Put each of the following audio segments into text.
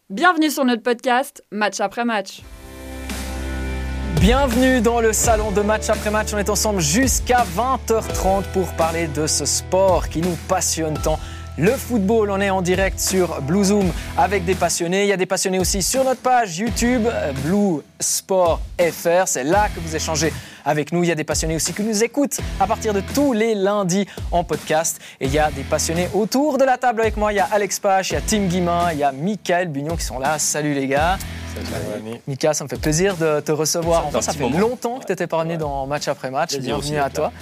Bienvenue sur notre podcast Match après match. Bienvenue dans le salon de Match après match. On est ensemble jusqu'à 20h30 pour parler de ce sport qui nous passionne tant. Le football, on est en direct sur Blue Zoom avec des passionnés. Il y a des passionnés aussi sur notre page YouTube, Blue Sport FR. C'est là que vous échangez avec nous. Il y a des passionnés aussi qui nous écoutent à partir de tous les lundis en podcast. Et il y a des passionnés autour de la table avec moi. Il y a Alex Pache, il y a Tim Guimin, il y a Michael Bugnon qui sont là. Salut les gars. Salut. Mika, ça me fait plaisir de te recevoir. Enfin, ça fait longtemps que tu n'étais pas venu dans Match après match. Bienvenue à toi.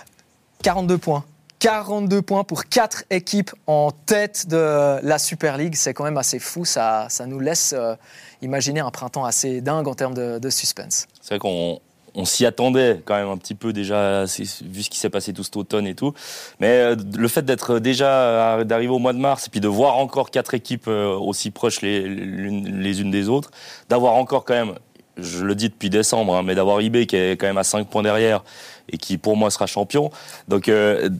42 points. 42 points pour 4 équipes en tête de la Super League. C'est quand même assez fou. Ça nous laisse imaginer un printemps assez dingue en termes de suspense. C'est vrai qu'on s'y attendait quand même un petit peu déjà, vu ce qui s'est passé tout cet automne et tout. Mais le fait d'arriver au mois de mars et puis de voir encore 4 équipes aussi proches les unes des autres, d'avoir encore quand même, je le dis depuis décembre, mais d'avoir IB qui est quand même à 5 points derrière et qui pour moi sera champion. Donc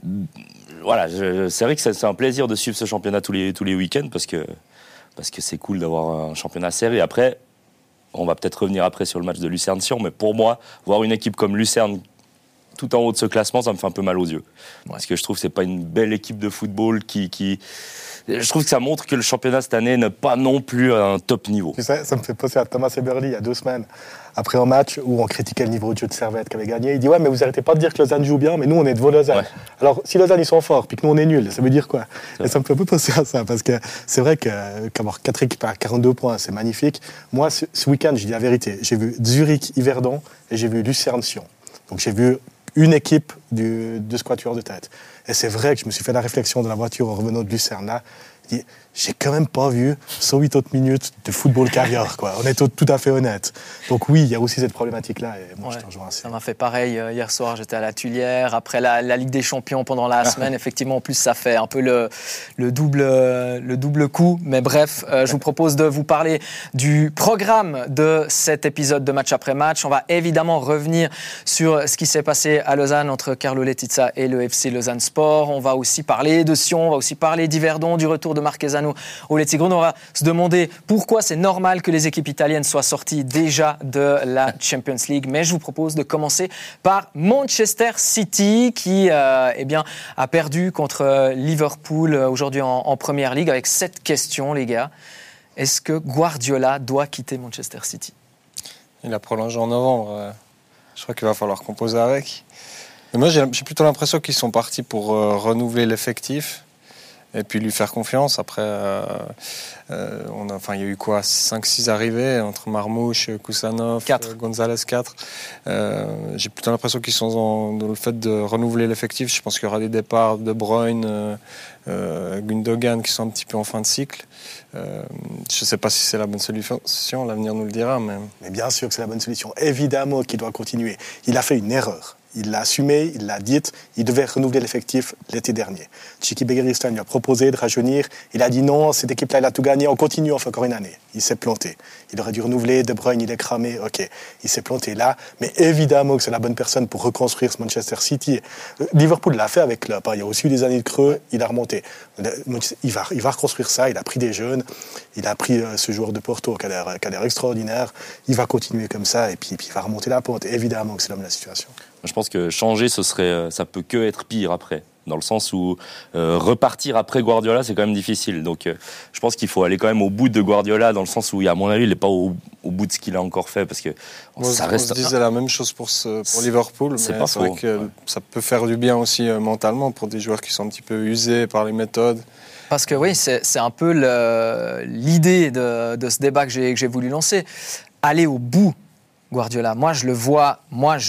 voilà, c'est vrai que c'est un plaisir de suivre ce championnat tous les week-ends parce que c'est cool d'avoir un championnat serré. Après, on va peut-être revenir après sur le match de Lucerne-Sion, mais pour moi, voir une équipe comme Lucerne tout en haut de ce classement, ça me fait un peu mal aux yeux. Ouais. Parce que je trouve que c'est pas une belle équipe de football qui... Je trouve que ça montre que le championnat cette année n'est pas non plus à un top niveau. Tu sais, ça me fait penser à Thomas Eberle il y a 2 semaines, après un match où on critiquait le niveau de jeu de Servette qui avait gagné. Il dit « Ouais, mais vous arrêtez pas de dire que Lausanne joue bien, mais nous, on est devant Lausanne. Ouais. Alors, si Lausanne, ils sont forts, puis que nous, on est nuls, ça veut dire quoi ?» Et ça me fait un peu penser à ça, parce que c'est vrai qu'avoir 4 équipes à 42 points, c'est magnifique. Moi, ce week-end, je dis la vérité, j'ai vu Zurich-Yverdon et j'ai vu Lucerne-Sion. Donc, j'ai vu une équipe de ce quatuor de tête. Et c'est vrai que je me suis fait la réflexion de la voiture en revenant de Lucerne là. J'ai quand même pas vu 108 autres minutes de football caviar, quoi. On est tout à fait honnête. Donc oui, il y a aussi cette problématique-là. Et moi, je te rejoins assez. Ça m'a fait pareil hier soir. J'étais à la Tuilière après la Ligue des Champions pendant la semaine. Effectivement, en plus, ça fait un peu le double coup. Mais bref, je vous propose de vous parler du programme de cet épisode de Match après match. On va évidemment revenir sur ce qui s'est passé à Lausanne entre Carlo Letizia et le FC Lausanne Sport. On va aussi parler de Sion, on va aussi parler d'Yverdon, du retour de Marquezano au Letzigrund. On va se demander pourquoi c'est normal que les équipes italiennes soient sorties déjà de la Champions League. Mais je vous propose de commencer par Manchester City qui a perdu contre Liverpool aujourd'hui en Première Ligue avec cette question, les gars. Est-ce que Guardiola doit quitter Manchester City ? Il a prolongé en novembre. Je crois qu'il va falloir composer avec. Mais moi, j'ai plutôt l'impression qu'ils sont partis pour renouveler l'effectif. Et puis lui faire confiance. Après, il y a eu quoi, 5-6 arrivées entre Marmouche, Kusanov, 4. Gonzalez, 4. J'ai plutôt l'impression qu'ils sont dans le fait de renouveler l'effectif. Je pense qu'il y aura des départs de Bruyne, Gundogan qui sont un petit peu en fin de cycle. Je ne sais pas si c'est la bonne solution, l'avenir nous le dira. Mais bien sûr que c'est la bonne solution. Évidemment qu'il doit continuer. Il a fait une erreur. Il l'a assumé, il l'a dit, il devait renouveler l'effectif l'été dernier. Txiki Begiristain lui a proposé de rajeunir. Il a dit non, cette équipe-là, elle a tout gagné, on continue, on fait encore une année. Il s'est planté. Il aurait dû renouveler, De Bruyne, il est cramé, ok. Il s'est planté là, mais évidemment que c'est la bonne personne pour reconstruire ce Manchester City. Liverpool l'a fait avec Klopp, il y a aussi eu des années de creux, il a remonté. Il va reconstruire ça, il a pris des jeunes, il a pris ce joueur de Porto qui a l'air extraordinaire, il va continuer comme ça et puis il va remonter la pente. Évidemment que c'est l'homme de la situation. Je pense que changer, ça peut que être pire après. Dans le sens où repartir après Guardiola, c'est quand même difficile. Donc je pense qu'il faut aller quand même au bout de Guardiola, dans le sens où, à mon avis, il n'est pas au bout de ce qu'il a encore fait. Parce que ça reste... On se disait la même chose pour Liverpool, mais c'est vrai que ça peut faire du bien aussi mentalement pour des joueurs qui sont un petit peu usés par les méthodes. Parce que oui, c'est un peu l'idée de ce débat que j'ai voulu lancer. Aller au bout. Guardiola, moi je le vois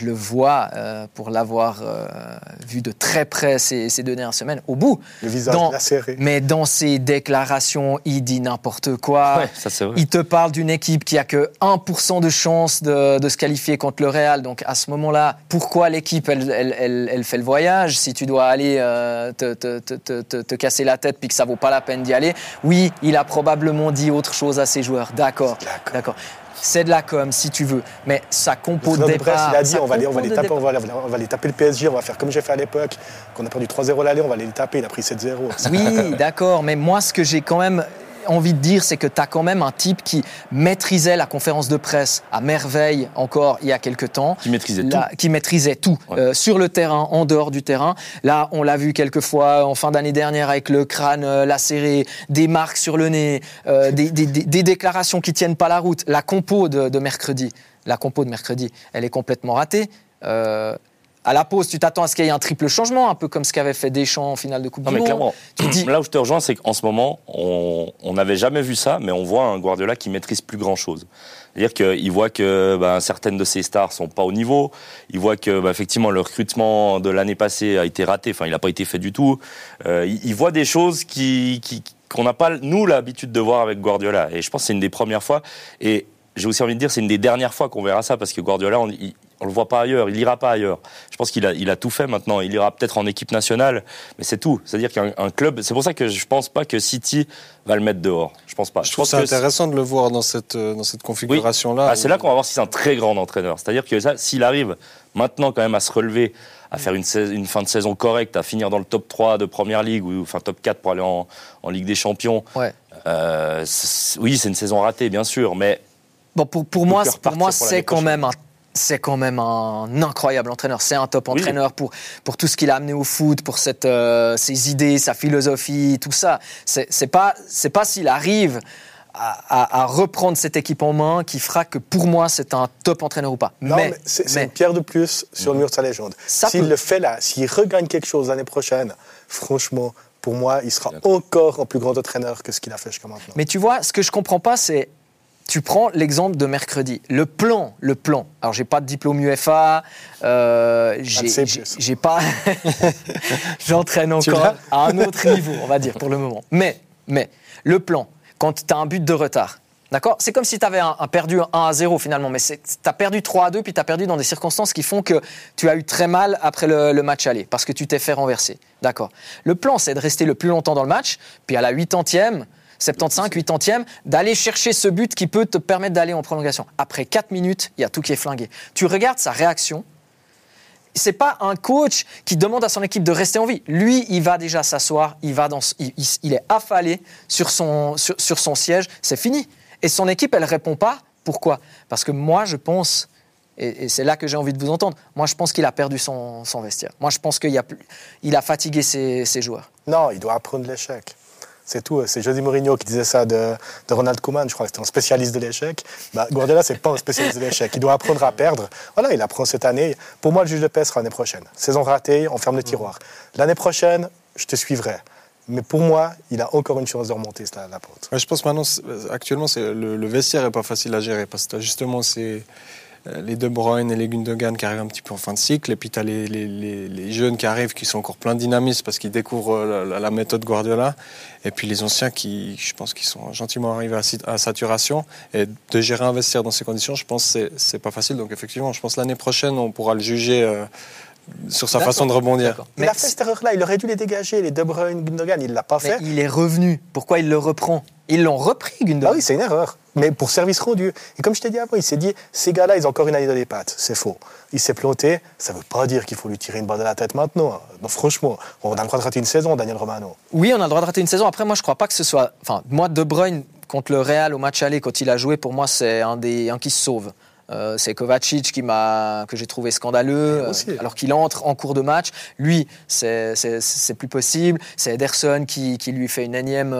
pour l'avoir vu de très près ces 2 dernières semaines, au bout. Le visage lacéré. Mais dans ses déclarations, il dit n'importe quoi. Ouais, ça c'est vrai. Il te parle d'une équipe qui a que 1% de chance de se qualifier contre le Real. Donc à ce moment-là, pourquoi l'équipe elle fait le voyage si tu dois aller te casser la tête puis que ça vaut pas la peine d'y aller? Oui, il a probablement dit autre chose à ses joueurs. D'accord. C'est de la com si tu veux, mais ça compo de départ. Il a dit on va les taper le PSG, on va faire comme j'ai fait à l'époque, qu'on a perdu 3-0 l'aller, on va les taper, il a pris 7-0. Oui, d'accord, mais moi ce que j'ai quand même envie de dire, c'est que tu as quand même un type qui maîtrisait la conférence de presse à merveille encore il y a quelques temps. Qui maîtrisait tout. Ouais. Sur le terrain, en dehors du terrain. Là, on l'a vu quelques fois en fin d'année dernière avec le crâne lacéré, des marques sur le nez, des déclarations qui tiennent pas la route. La compo de mercredi, elle est complètement ratée. À la pause, tu t'attends à ce qu'il y ait un triple changement, un peu comme ce qu'avait fait Deschamps en finale de Coupe du Monde. Clairement, là où je te rejoins, c'est qu'en ce moment, on n'avait jamais vu ça, mais on voit un Guardiola qui maîtrise plus grand-chose. C'est-à-dire qu'il voit que certaines de ses stars sont pas au niveau. Il voit que effectivement le recrutement de l'année passée a été raté. Enfin, il n'a pas été fait du tout. Il voit des choses qu'on n'a pas nous l'habitude de voir avec Guardiola. Et je pense que c'est une des premières fois. Et j'ai aussi envie de dire c'est une des dernières fois qu'on verra ça parce que Guardiola, on le voit pas ailleurs, il ira pas ailleurs. Je pense qu'il a tout fait maintenant. Il ira peut-être en équipe nationale, mais c'est tout. C'est-à-dire qu'un club, c'est pour ça que je pense pas que City va le mettre dehors. Je pense pas. Je trouve ça intéressant de le voir dans cette configuration-là. Oui. C'est là qu'on va voir si c'est un très grand entraîneur. C'est-à-dire que ça, s'il arrive maintenant quand même à se relever, à faire une fin de saison correcte, à finir dans le top 3 de Première Ligue ou enfin top 4 pour aller en Ligue des Champions. Ouais. Oui, c'est une saison ratée, bien sûr, mais bon, pour moi, c'est quand même un incroyable entraîneur. C'est un top entraîneur pour tout ce qu'il a amené au foot, pour ses idées, sa philosophie, tout ça. C'est pas s'il arrive à reprendre cette équipe en main qui fera que pour moi c'est un top entraîneur ou pas. Non, mais c'est une pierre de plus sur le mur de sa légende. S'il le fait là, s'il regagne quelque chose l'année prochaine, franchement, pour moi, il sera encore un plus grand entraîneur que ce qu'il a fait jusqu'à maintenant. Mais tu vois, ce que je comprends pas, c'est tu prends l'exemple de mercredi. Le plan. Alors, j'ai pas de diplôme UEFA. J'ai pas. J'entraîne encore à un autre niveau, on va dire, pour le moment. Mais le plan, quand tu as un but de retard, d'accord ? C'est comme si tu avais perdu 1-0 finalement, mais tu as perdu 3-2, puis tu as perdu dans des circonstances qui font que tu as eu très mal après le match aller, parce que tu t'es fait renverser. D'accord ? Le plan, c'est de rester le plus longtemps dans le match, puis à la 80e, 75, 80e, d'aller chercher ce but qui peut te permettre d'aller en prolongation. Après 4 minutes, il y a tout qui est flingué. Tu regardes sa réaction. C'est pas un coach qui demande à son équipe de rester en vie. Lui, il va déjà s'asseoir, il est affalé sur son siège, c'est fini. Et son équipe, elle répond pas. Pourquoi ? Parce que moi, je pense, et c'est là que j'ai envie de vous entendre, moi, je pense qu'il a perdu son vestiaire. Moi, je pense qu'il a fatigué ses joueurs. Non, il doit apprendre l'échec. C'est tout. C'est José Mourinho qui disait ça de Ronald Koeman. Je crois que c'était un spécialiste de l'échec. Guardiola, c'est pas un spécialiste de l'échec. Il doit apprendre à perdre. Voilà, il apprend cette année. Pour moi, le juge de paix sera l'année prochaine. Saison ratée, on ferme le tiroir. L'année prochaine, je te suivrai. Mais pour moi, il a encore une chance de remonter la pente. Ouais, je pense maintenant, actuellement, le vestiaire n'est pas facile à gérer parce que justement, c'est les De Bruyne et les Gundogan qui arrivent un petit peu en fin de cycle, et puis tu as les jeunes qui arrivent qui sont encore plein de dynamisme parce qu'ils découvrent la méthode Guardiola, et puis les anciens qui, je pense, qui sont gentiment arrivés à saturation, et de gérer un vestiaire dans ces conditions, je pense que c'est pas facile. Donc effectivement, je pense que l'année prochaine, on pourra le juger sur sa façon de rebondir. Mais il a fait cette erreur-là, il aurait dû les dégager, les De Bruyne, Gundogan, il ne l'a pas fait. Mais il est revenu, pourquoi il le reprend ? Ils l'ont repris, Gundogan. Ah oui, c'est une erreur, mais pour service rendu. Et comme je t'ai dit avant, il s'est dit, ces gars-là, ils ont encore une année dans les pattes. C'est faux. Il s'est planté, ça ne veut pas dire qu'il faut lui tirer une balle de la tête maintenant. Non, franchement, on a le droit de rater une saison, Daniel Romano. Oui, on a le droit de rater une saison. Après, moi, je ne crois pas que ce soit... Enfin, moi, De Bruyne, contre le Real au match aller, quand il a joué, pour moi, c'est un qui se sauve. C'est Kovacic que j'ai trouvé scandaleux, alors qu'il entre en cours de match. Lui, c'est plus possible. C'est Ederson qui lui fait une énième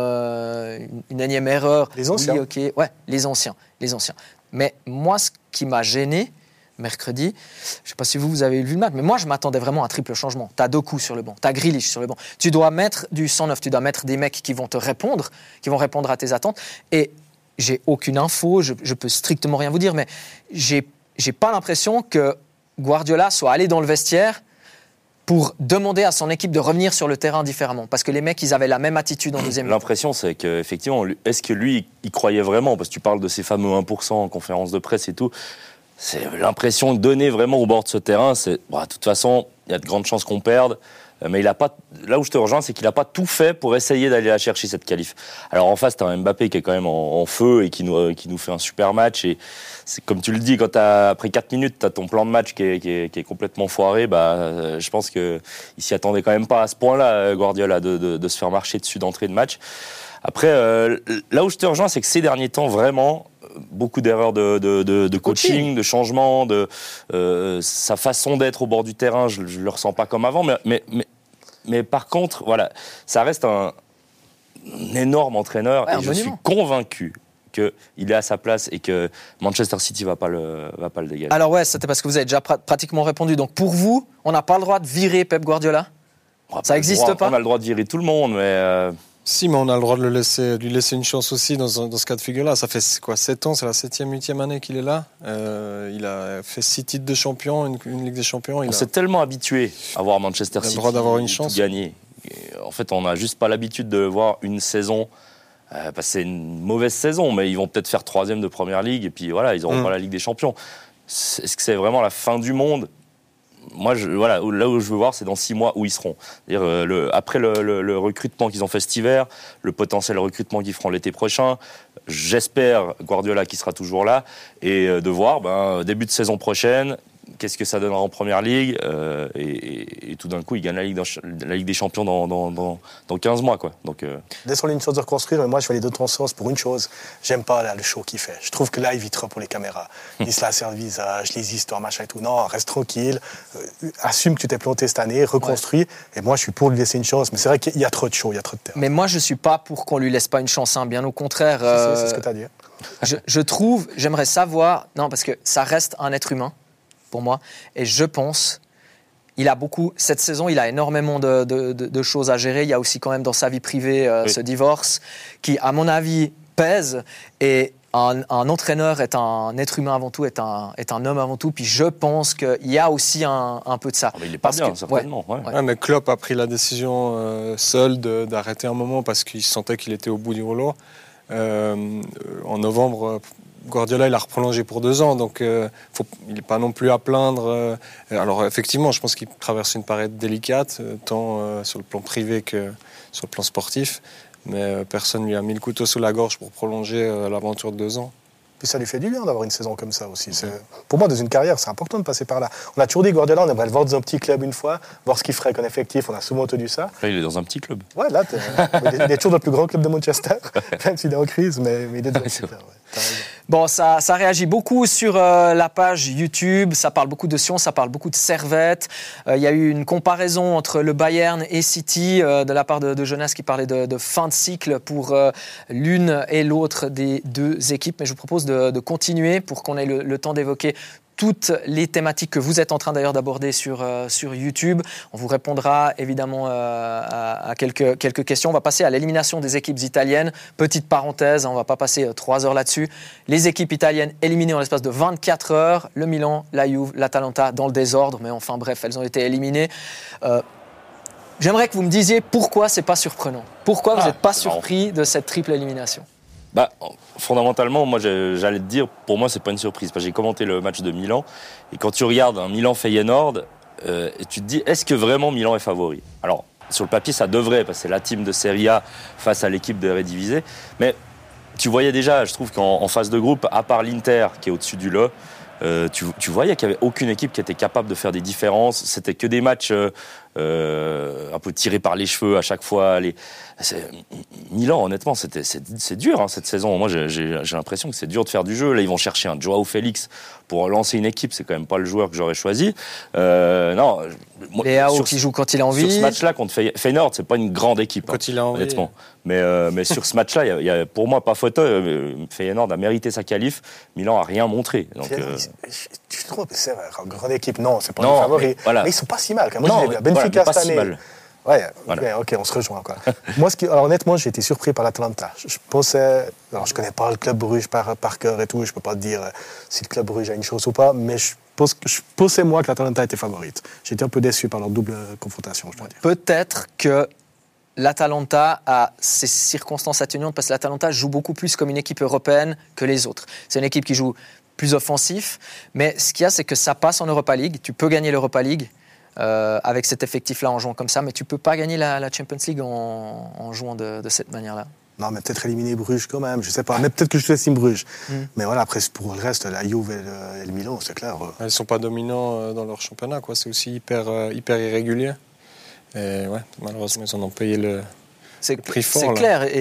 erreur. Les anciens. Oui, okay. Ouais, les anciens. Mais moi, ce qui m'a gêné mercredi, je ne sais pas si vous avez vu le match, mais moi, je m'attendais vraiment à un triple changement. Tu as Doku sur le banc, tu as Grealish sur le banc. Tu dois mettre du 109, tu dois mettre des mecs qui vont te répondre, qui vont répondre à tes attentes. Et j'ai aucune info, je peux strictement rien vous dire, mais j'ai pas l'impression que Guardiola soit allé dans le vestiaire pour demander à son équipe de revenir sur le terrain différemment. Parce que les mecs, ils avaient la même attitude en deuxième mi-temps. L'impression, c'est qu'effectivement, est-ce que lui, il croyait vraiment ? Parce que tu parles de ces fameux 1% en conférence de presse et tout. C'est l'impression donnée vraiment au bord de ce terrain, c'est, de toute façon, il y a de grandes chances qu'on perde. Mais il a pas, là où je te rejoins, c'est qu'il n'a pas tout fait pour essayer d'aller la chercher, cette qualif. Alors en face, tu as un Mbappé qui est quand même en feu et qui nous fait un super match. Et c'est comme tu le dis, quand après 4 minutes, tu as ton plan de match qui est complètement foiré, je pense qu'il s'y attendait quand même pas à ce point-là, Guardiola, de se faire marcher dessus d'entrée de match. Après, là où je te rejoins, c'est que ces derniers temps, vraiment, beaucoup d'erreurs de coaching, de changement, sa façon d'être au bord du terrain, je le ressens pas comme avant. Mais par contre, voilà, ça reste un énorme entraîneur et je suis convaincu qu'il est à sa place et que Manchester City va pas le dégager. Alors ouais, c'était parce que vous avez déjà pratiquement répondu. Donc pour vous, on n'a pas le droit de virer Pep Guardiola ? Ça n'existe pas ? On a le droit de virer tout le monde, mais... Si, mais on a le droit de lui laisser une chance aussi dans ce cas de figure-là. Ça fait quoi, 7 ans, c'est la 7e, 8e année qu'il est là. Il a fait 6 titres de champion, une Ligue des Champions. On s'est tellement habitué à voir Manchester City le droit d'avoir une chance. Gagner. En fait, on n'a juste pas l'habitude de voir une saison. Parce que c'est une mauvaise saison, mais ils vont peut-être faire 3e de Première Ligue et puis voilà, ils n'auront pas la Ligue des Champions. Est-ce que c'est vraiment la fin du monde ? Moi, là où je veux voir, c'est dans 6 mois où ils seront. C'est-à-dire, après le recrutement qu'ils ont fait cet hiver, le potentiel recrutement qu'ils feront l'été prochain, j'espère Guardiola qui sera toujours là, et de voir, début de saison prochaine, qu'est-ce que ça donnera en Première Ligue, et tout d'un coup, ils gagnent la Ligue des Champions dans 15 mois. Quoi. Donc, Laissons-lui une chose de reconstruire, mais moi, je vais aller dans ton sens pour une chose. J'aime pas là, le show qu'il fait. Je trouve que là, il vit trop pour les caméras. Il se la sert le visage, les histoires, machin et tout. Non, reste tranquille. Assume que tu t'es planté cette année, reconstruis. Ouais. Et moi, je suis pour lui laisser une chance. Mais c'est vrai qu'il y a trop de show, il y a trop de terre. Mais moi, je suis pas pour qu'on lui laisse pas une chance. Hein. Bien au contraire. C'est ce que tu as dit. je trouve, j'aimerais savoir... Non, parce que ça reste un être humain. Pour moi, et je pense, cette saison, il a énormément de choses à gérer. Il y a aussi quand même dans sa vie privée ce divorce qui, à mon avis, pèse. Et un entraîneur est un être humain avant tout, est un homme avant tout. Puis je pense qu'il y a aussi un peu de ça. Il n'est pas bien, certainement. Ouais, mais Klopp a pris la décision seul d'arrêter un moment parce qu'il sentait qu'il était au bout du rouleau. En novembre... Guardiola, il a reprolongé pour 2 ans, donc il n'est pas non plus à plaindre. Alors effectivement, je pense qu'il traverse une période délicate, tant sur le plan privé que sur le plan sportif, mais personne ne lui a mis le couteau sous la gorge pour prolonger l'aventure de 2 ans. Puis ça lui fait du bien d'avoir une saison comme ça aussi. Pour moi, dans une carrière, c'est important de passer par là. On a toujours dit Guardiola, on aimerait le voir dans un petit club une fois, voir ce qu'il ferait qu'en effectif. On a souvent entendu ça. Là, il est dans un petit club. Ouais, là, il est toujours dans le plus grand club de Manchester, même s'il est en crise, mais il est dans un petit club. Bon, ça réagit beaucoup sur la page YouTube, ça parle beaucoup de Sion, ça parle beaucoup de Servette. Il y a eu une comparaison entre le Bayern et City de la part de Jonas qui parlait de fin de cycle pour l'une et l'autre des 2 équipes. Mais je vous propose de continuer pour qu'on ait le temps d'évoquer toutes les thématiques que vous êtes en train d'ailleurs d'aborder sur YouTube. On vous répondra évidemment à quelques questions. On va passer à l'élimination des équipes italiennes. Petite parenthèse, on ne va pas passer 3 heures là-dessus. Les équipes italiennes éliminées en l'espace de 24 heures. Le Milan, la Juve, l'Atalanta dans le désordre. Mais enfin bref, elles ont été éliminées. J'aimerais que vous me disiez pourquoi ce n'est pas surprenant. Pourquoi vous n'êtes pas surpris de cette triple élimination ? Fondamentalement, moi, j'allais te dire, pour moi, c'est pas une surprise. Parce que j'ai commenté le match de Milan, et quand tu regardes un Milan-Feyenoord, tu te dis, est-ce que vraiment Milan est favori ? Alors, sur le papier, ça devrait, parce que c'est la team de Serie A face à l'équipe de Eredivisie. Mais tu voyais déjà, je trouve qu'en phase de groupe, à part l'Inter, qui est au-dessus du lot, tu voyais qu'il n'y avait aucune équipe qui était capable de faire des différences. C'était que des matchs un peu tirés par les cheveux à chaque fois. Milan, honnêtement, c'est dur cette saison. Moi, j'ai l'impression que c'est dur de faire du jeu. Là, ils vont chercher un Joao Félix pour lancer une équipe. C'est quand même pas le joueur que j'aurais choisi. Léao qui joue quand il a envie. Sur ce match-là contre Feyenoord, c'est pas une grande équipe. Quand il a envie. Honnêtement. Mais sur ce match-là, il y a pour moi pas photo. Feyenoord a mérité sa qualif. Milan a rien montré. Donc, tu trouves que c'est une grande équipe? Non, c'est pas un favori. Mais ils sont pas si mal. Moi, je l'ai vu. Benfica cette année. Si ouais, voilà. Ok, on se rejoint. Quoi. Moi, alors, honnêtement, j'ai été surpris par l'Atalanta. Je pensais, alors je connais pas le club Bruges par cœur et tout, je peux pas te dire si le club Bruges a une chance ou pas, mais je pensais moi que l'Atalanta était favorite. J'ai été un peu déçu par leur double confrontation, je dois dire. Peut-être que l'Atalanta a ses circonstances atténuantes parce que l'Atalanta joue beaucoup plus comme une équipe européenne que les autres. C'est une équipe qui joue plus offensif, mais ce qu'il y a, c'est que ça passe en Europa League. Tu peux gagner l'Europa League. Avec cet effectif-là en jouant comme ça, mais tu ne peux pas gagner la Champions League en jouant de cette manière-là. Non, mais peut-être éliminer Bruges quand même, je sais pas. Mais peut-être que je t'estime Bruges. Mais voilà, après, pour le reste, la Juve et le Milan, c'est clair. Ils ne sont pas dominants dans leur championnat, quoi. C'est aussi hyper irrégulier. Et ouais, malheureusement, ils en ont payé le prix fort. C'est clair. Et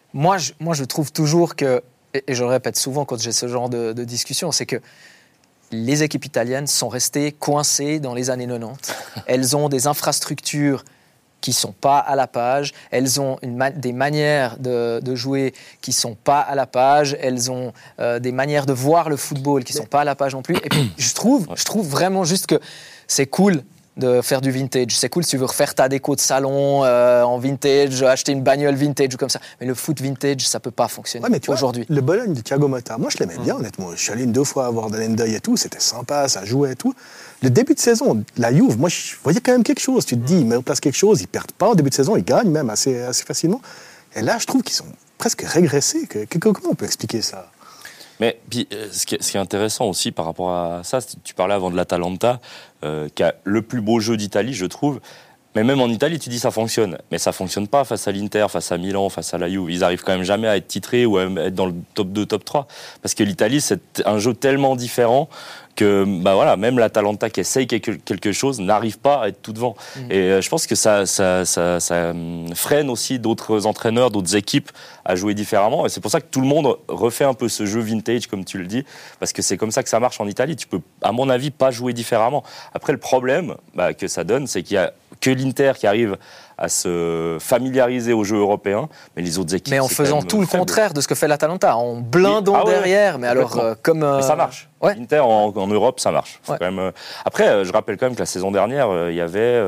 moi, je trouve toujours que, et je le répète souvent quand j'ai ce genre de discussion, c'est que les équipes italiennes sont restées coincées dans les années 90. Elles ont des infrastructures qui ne sont pas à la page, elles ont des manières de jouer qui ne sont pas à la page, elles ont des manières de voir le football qui ne sont pas à la page non plus. Et puis, je trouve vraiment juste que c'est cool de faire du vintage. C'est cool si tu veux refaire ta déco de salon en vintage, acheter une bagnole vintage ou comme ça. Mais le foot vintage, ça ne peut pas fonctionner aujourd'hui. Le Bologne de Thiago Motta, moi je l'aimais bien honnêtement. Je suis allé 2 fois voir Dalendeuil et tout, c'était sympa, ça jouait et tout. Le début de saison, la Juve, moi je voyais quand même quelque chose. Tu te dis, ils mettent en place quelque chose, ils ne perdent pas en début de saison, ils gagnent même assez facilement. Et là, je trouve qu'ils sont presque régressés. Comment on peut expliquer ça ? Mais puis, ce qui est intéressant aussi par rapport à ça, tu parlais avant de l'Atalanta, qui a le plus beau jeu d'Italie, je trouve. Mais même en Italie, tu dis ça fonctionne. Mais ça fonctionne pas face à l'Inter, face à Milan, face à la Juve. Ils arrivent quand même jamais à être titrés ou à être dans le top 2, top 3. Parce que l'Italie, c'est un jeu tellement différent que même l'Atalanta qui essaye quelque chose n'arrive pas à être tout devant. Et je pense que ça freine aussi d'autres entraîneurs, d'autres équipes à jouer différemment. Et c'est pour ça que tout le monde refait un peu ce jeu vintage, comme tu le dis, parce que c'est comme ça que ça marche en Italie. Tu peux, à mon avis, pas jouer différemment. Après, le problème que ça donne, c'est qu'il y a que l'Inter qui arrive à se familiariser au jeu européen, mais les autres équipes... Mais en faisant tout le contraire de ce que fait l'Atalanta, en blindant derrière, mais alors Mais ça marche. Ouais. L'Inter en Europe, ça marche. Faut quand même, Après, je rappelle quand même que la saison dernière, il y avait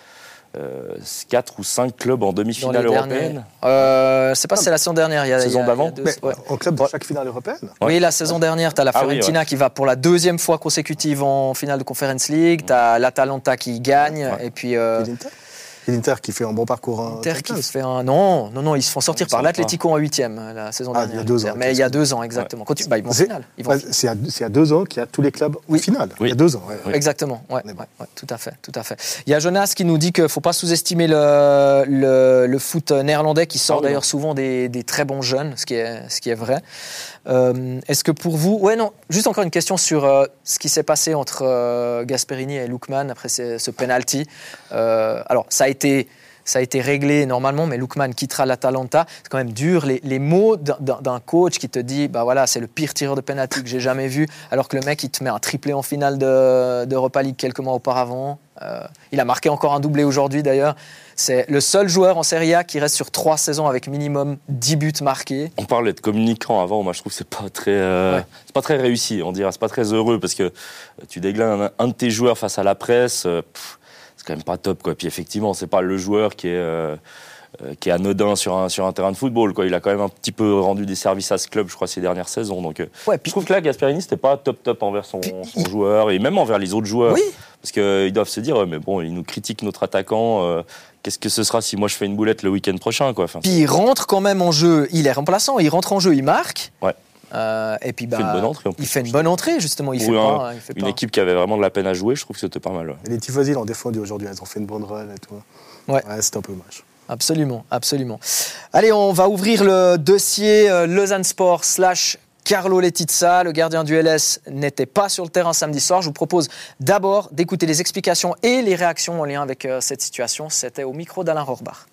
4 ou 5 clubs en demi-finale européenne. C'est pas si c'est la saison dernière. La saison d'avant. En club de chaque finale européenne. Oui, la saison dernière, tu as la Fiorentina qui va pour la 2e fois consécutive en finale de Conference League, tu as l'Atalanta qui gagne, et puis... Et l'Inter qui fait un bon parcours. L'Inter qui fait un... Non, ils se font sortir par l'Atlético en 8e la saison dernière. Il y a 2 ans. Mais il y a 2 ans, exactement. Ils vont en finale. C'est il y a 2 ans qu'il y a tous les clubs en finale. Oui. Il y a 2 ans. Ouais. Exactement. Ouais, tout à fait. Il y a Jonas qui nous dit qu'il ne faut pas sous-estimer le foot néerlandais qui sort d'ailleurs souvent des très bons jeunes, ce qui est vrai. Est-ce que pour vous... juste encore une question sur ce qui s'est passé entre Gasperini et Lookman après ce penalty. Alors, ça a été réglé normalement, mais Lookman quittera l'Atalanta. C'est quand même dur, les mots d'un coach qui te dit c'est le pire tireur de penalty que j'ai jamais vu, alors que le mec, il te met un triplé en finale d'Europa League quelques mois auparavant. Il a marqué encore un doublé aujourd'hui, d'ailleurs. C'est le seul joueur en Serie A qui reste sur 3 saisons avec minimum 10 buts marqués. On parlait de communicant avant. Moi, je trouve que c'est pas très réussi, on dirait. C'est pas très heureux parce que tu déglingues un de tes joueurs face à la presse. C'est quand même pas top, quoi. Puis effectivement, c'est pas le joueur qui est anodin sur un terrain de football, quoi. Il a quand même un petit peu rendu des services à ce club, je crois, ces dernières saisons. Donc, je trouve que là, Gasperini, c'était pas top envers son joueur et même envers les autres joueurs. Oui. Parce qu'ils doivent se dire, mais bon, il nous critique notre attaquant. Qu'est-ce que ce sera si moi je fais une boulette le week-end prochain, quoi. Puis il rentre quand même en jeu. Il est remplaçant. Il rentre en jeu, il marque. Ouais. Et puis il fait une bonne entrée. Il fait une bonne entrée, justement. Une équipe qui avait vraiment de la peine à jouer, je trouve que c'était pas mal. Ouais. Et les Tifosi l'ont défendu aujourd'hui. Ils ont fait une bonne run et tout. Ouais, c'était un peu moche. Absolument. Allez, on va ouvrir le dossier Lausanne Sport / Carlo Letizia. Le gardien du LS n'était pas sur le terrain samedi soir. Je vous propose d'abord d'écouter les explications et les réactions en lien avec cette situation. C'était au micro d'Alain Rohrbach.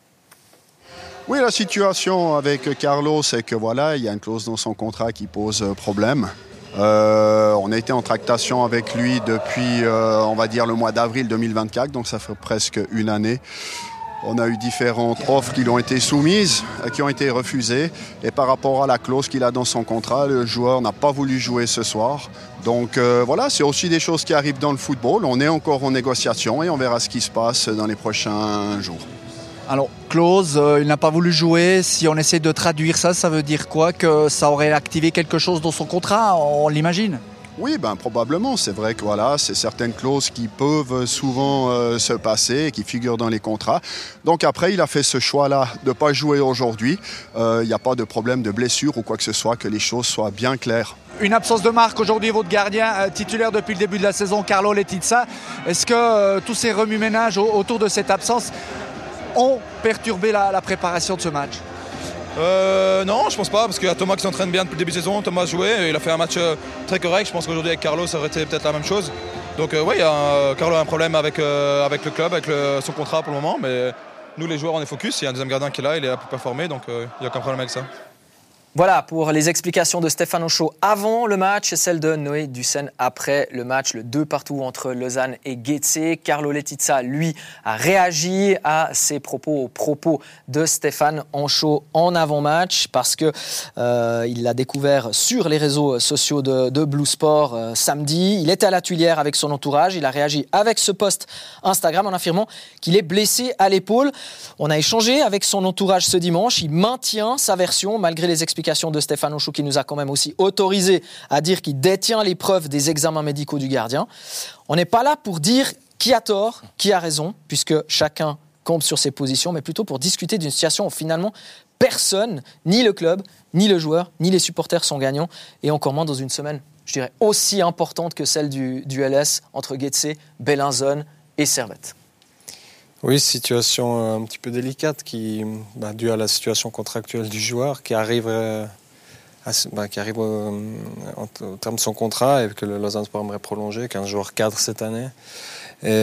Oui, la situation avec Carlo, c'est que il y a une clause dans son contrat qui pose problème. On a été en tractation avec lui depuis, on va dire, le mois d'avril 2024, donc ça fait presque une année. On a eu différentes offres qui lui ont été soumises, qui ont été refusées. Et par rapport à la clause qu'il a dans son contrat, le joueur n'a pas voulu jouer ce soir. Donc c'est aussi des choses qui arrivent dans le football. On est encore en négociation et on verra ce qui se passe dans les prochains jours. Alors, clause, il n'a pas voulu jouer. Si on essaie de traduire ça, ça veut dire quoi? Que ça aurait activé quelque chose dans son contrat, on l'imagine? Oui, probablement. C'est vrai que c'est certaines clauses qui peuvent souvent se passer et qui figurent dans les contrats. Donc après, il a fait ce choix-là de ne pas jouer aujourd'hui. Il n'y a pas de problème de blessure ou quoi que ce soit, que les choses soient bien claires. Une absence de marque aujourd'hui, votre gardien titulaire depuis le début de la saison, Carlo Letizia. Est-ce que tous ces remue-ménages autour de cette absence ont perturbé la préparation de ce match? Non, je pense pas, parce qu'il y a Thomas qui s'entraîne bien depuis le début de saison. Thomas a joué, il a fait un match très correct. Je pense qu'aujourd'hui avec Carlo, ça aurait été peut-être la même chose. Donc Carlo a un problème avec le club, avec son contrat pour le moment. Mais nous, les joueurs, on est focus. Il y a un deuxième gardien qui est là, il est là pour performer, donc il n'y a aucun problème avec ça. Voilà pour les explications de Stéphane Henchoz avant le match et celle de Noé Dussen après le match, le 2-2 entre Lausanne et Getse. Carlo Letizia, lui, a réagi à ses propos, aux propos de Stéphane Henchoz en avant-match parce que il l'a découvert sur les réseaux sociaux de Blue Sport samedi. Il était à la Tuilière avec son entourage. Il a réagi avec ce post Instagram en affirmant qu'il est blessé à l'épaule. On a échangé avec son entourage ce dimanche. Il maintient sa version malgré les explications de Stéphane Henchoz qui nous a quand même aussi autorisé à dire qu'il détient les preuves des examens médicaux du gardien. On n'est pas là pour dire qui a tort, qui a raison, puisque chacun compte sur ses positions, mais plutôt pour discuter d'une situation où finalement personne, ni le club, ni le joueur, ni les supporters sont gagnants, et encore moins dans une semaine, je dirais, aussi importante que celle du LS entre Getse, Bellinzone et Servette. Oui, situation un petit peu délicate due à la situation contractuelle du joueur qui arrive au terme de son contrat et que le Lausanne Sport aimerait prolonger, qu'un joueur cadre cette année. Et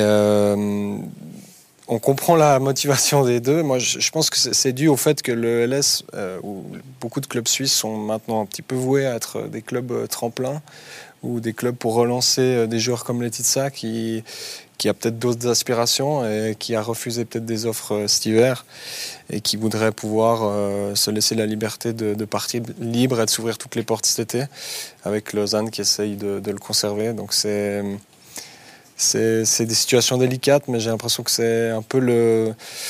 on comprend la motivation des deux. Moi, je pense que c'est dû au fait que le LS, où beaucoup de clubs suisses sont maintenant un petit peu voués à être des clubs tremplins ou des clubs pour relancer des joueurs comme Letizia qui a peut-être d'autres aspirations et qui a refusé peut-être des offres cet hiver et qui voudrait pouvoir se laisser la liberté de partir libre et de s'ouvrir toutes les portes cet été avec Lausanne qui essaye de le conserver. Donc c'est des situations délicates, mais j'ai l'impression que c'est un peu le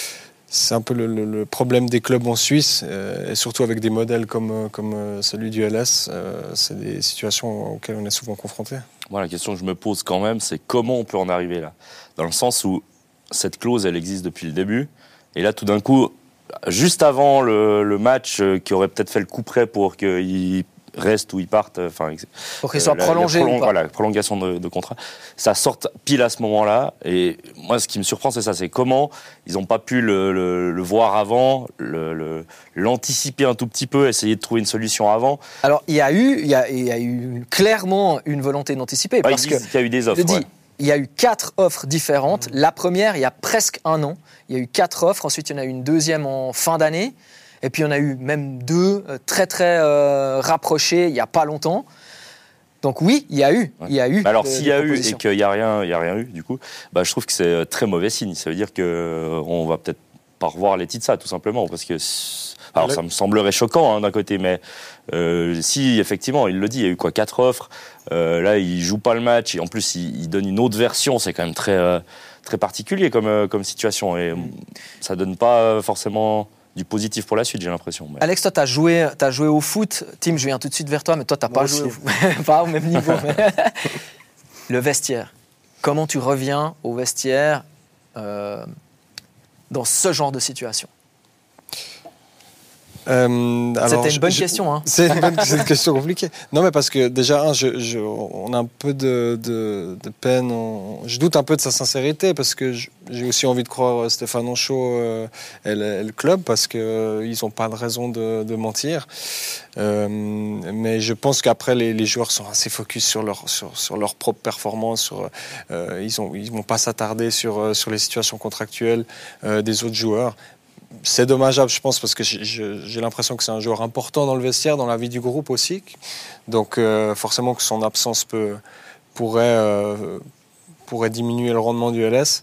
problème des clubs en Suisse, et surtout avec des modèles comme celui du LS. C'est des situations auxquelles on est souvent confronté. Moi, la question que je me pose quand même, c'est comment on peut en arriver là ? Dans le sens où cette clause, elle existe depuis le début, et là, tout d'un coup, juste avant le match qui aurait peut-être fait le coup près pour qu'il reste ou ils partent, pour qu'il soit prolongé ou pas. Voilà, prolongation de contrat, ça sort pile à ce moment-là. Et moi, ce qui me surprend, c'est ça, c'est comment ils n'ont pas pu le voir avant, l'anticiper un tout petit peu, essayer de trouver une solution avant. Alors, il y a eu clairement une volonté d'anticiper. Parce qu'il y a eu des offres. Il y a eu 4 offres différentes. La première, il y a presque un an. Il y a eu 4 offres. Ensuite, il y en a eu une deuxième en fin d'année. Et puis, il y en a eu même 2 très, très rapprochées il n'y a pas longtemps. Donc oui, il y a eu. Alors, s'il y a eu et qu'il n'y a rien eu, du coup, je trouve que c'est très mauvais signe. Ça veut dire qu'on va peut-être pas revoir Letizia, tout simplement. Parce que, alors, ça me semblerait choquant d'un côté, mais si, effectivement, il le dit, il y a eu 4 offres. Là, il joue pas le match et en plus, il donne une autre version. C'est quand même très, très particulier comme situation. Et ça donne pas forcément du positif pour la suite, j'ai l'impression. Mais... Alex, toi, t'as joué au foot. Tim, je viens tout de suite vers toi, mais toi, t'as pas joué pas au même niveau. Mais... Le vestiaire. Comment tu reviens au vestiaire dans ce genre de situation ? C'était une bonne question. Hein. C'est une question compliquée. Non, mais parce que déjà, on a un peu de peine. Je doute un peu de sa sincérité parce que j'ai aussi envie de croire Stéphane Henchoz et le club parce qu'ils n'ont pas de raison de mentir. Mais je pense qu'après, les joueurs sont assez focus sur leur propre performance. Ils vont pas s'attarder sur les situations contractuelles des autres joueurs. C'est dommageable, je pense, parce que j'ai l'impression que c'est un joueur important dans le vestiaire, dans la vie du groupe aussi. Donc, forcément que son absence pourrait diminuer le rendement du LS.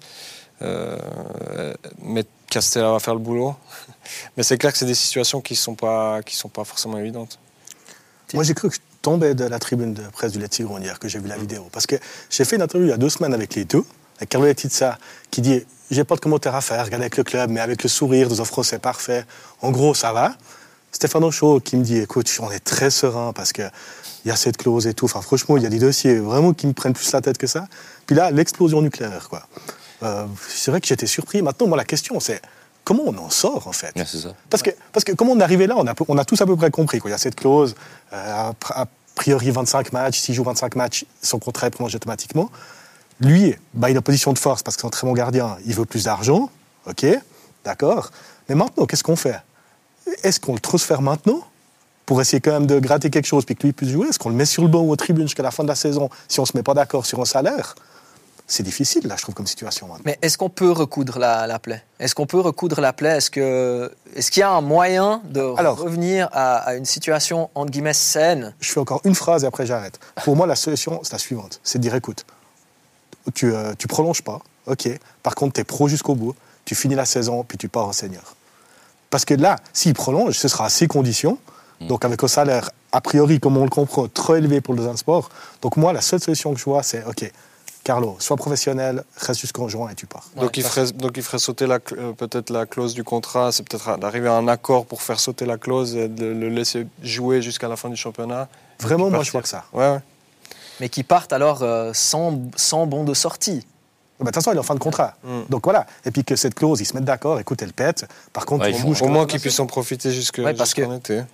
Mais Castella va faire le boulot. Mais c'est clair que c'est des situations qui sont pas forcément évidentes. Moi, j'ai cru que je tombais de la tribune de presse du Letzigrund hier, que j'ai vu la vidéo. Parce que j'ai fait une interview il y a 2 semaines avec les deux, avec Carlo Letizia, qui dit... J'ai pas de commentaire à faire, regardez avec le club, mais avec le sourire, nous offrons, c'est parfait. En gros, ça va. Stéphane Henchoz qui me dit, écoute, on est très serein parce qu'il y a cette clause et tout. Enfin, franchement, il y a des dossiers vraiment qui me prennent plus la tête que ça. Puis là, l'explosion nucléaire, quoi. C'est vrai que j'étais surpris. Maintenant, moi, la question, c'est comment on en sort, en fait ? Ouais, c'est ça. Parce que comment on est arrivé là, on a tous à peu près compris. Il y a cette clause, a priori 25 matchs, s'il joue 25 matchs, son contrat est prolongé automatiquement. Lui, il est en position de force parce que c'est un très bon gardien. Il veut plus d'argent. OK, d'accord. Mais maintenant, qu'est-ce qu'on fait ? Est-ce qu'on le transfère maintenant pour essayer quand même de gratter quelque chose puis que lui puisse jouer ? Est-ce qu'on le met sur le banc ou aux tribunes jusqu'à la fin de la saison si on ne se met pas d'accord sur un salaire ? c'est difficile, là, je trouve, comme situation. Maintenant. Mais est-ce qu'on peut recoudre la plaie ? Est-ce qu'il y a un moyen de revenir à une situation, entre guillemets, saine ? Je fais encore une phrase et après j'arrête. Pour moi, la solution, c'est la suivante. C'est de dire, écoute, tu prolonges pas, ok. Par contre, tu es pro jusqu'au bout, tu finis la saison, puis tu pars en senior. Parce que là, s'il prolonge, ce sera à ses conditions, donc avec un salaire, a priori, comme on le comprend, trop élevé pour le Lausanne Sport. Donc moi, la seule solution que je vois, c'est, ok, Carlo, sois professionnel, reste jusqu'en juin et tu pars. Donc il ferait sauter peut-être la clause du contrat, c'est peut-être d'arriver à un accord pour faire sauter la clause et de le laisser jouer jusqu'à la fin du championnat. Vraiment, moi, je vois que ça. Ouais. Mais qui partent alors sans bon de sortie. De toute façon, il est en fin de contrat. Donc voilà. Et puis que cette clause, ils se mettent d'accord, écoute, elle pète. Par contre, au moins qu'ils puissent en profiter jusqu'en été.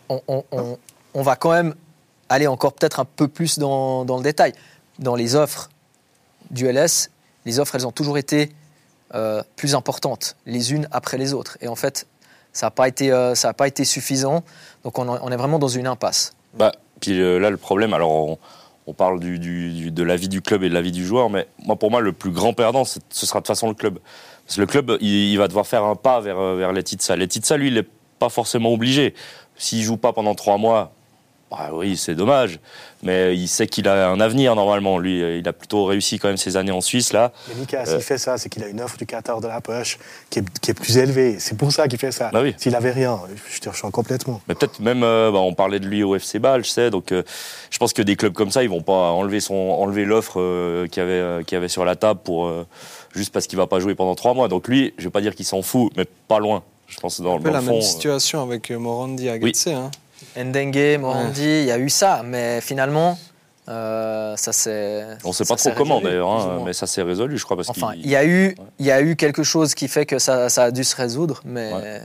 On va quand même aller encore peut-être un peu plus dans le détail. Dans les offres du LS, les offres, elles ont toujours été plus importantes, les unes après les autres. Et en fait, ça n'a pas été suffisant. Donc on est vraiment dans une impasse. Puis là, le problème, alors on parle de l'avis du club et de l'avis du joueur, mais pour moi, le plus grand perdant, ce sera de toute façon le club. Parce que le club, il va devoir faire un pas vers Letizia. Letizia, lui, il n'est pas forcément obligé. S'il ne joue pas pendant 3 mois, oui, c'est dommage. Mais il sait qu'il a un avenir, normalement. Lui, il a plutôt réussi quand même ses années en Suisse, là. Mais Mika, s'il fait ça, c'est qu'il a une offre du Qatar de la poche qui est plus élevée. C'est pour ça qu'il fait ça. Oui. S'il n'avait rien, je te rejoins complètement. Mais peut-être même, on parlait de lui au FC Bâle, je sais. Donc, je pense que des clubs comme ça, ils vont pas enlever l'offre qu'il y avait sur la table juste parce qu'il va pas jouer pendant 3 mois. Donc lui, je vais pas dire qu'il s'en fout, mais pas loin. Je pense dans le fond. Un peu la même situation avec Morandi à Getse. Hein. Ndengue, Morandi, il y a eu ça, mais finalement, ça c'est. On ne sait pas trop comment d'ailleurs, mais ça s'est résolu, je crois. Il y a eu quelque chose qui fait que ça a dû se résoudre, mais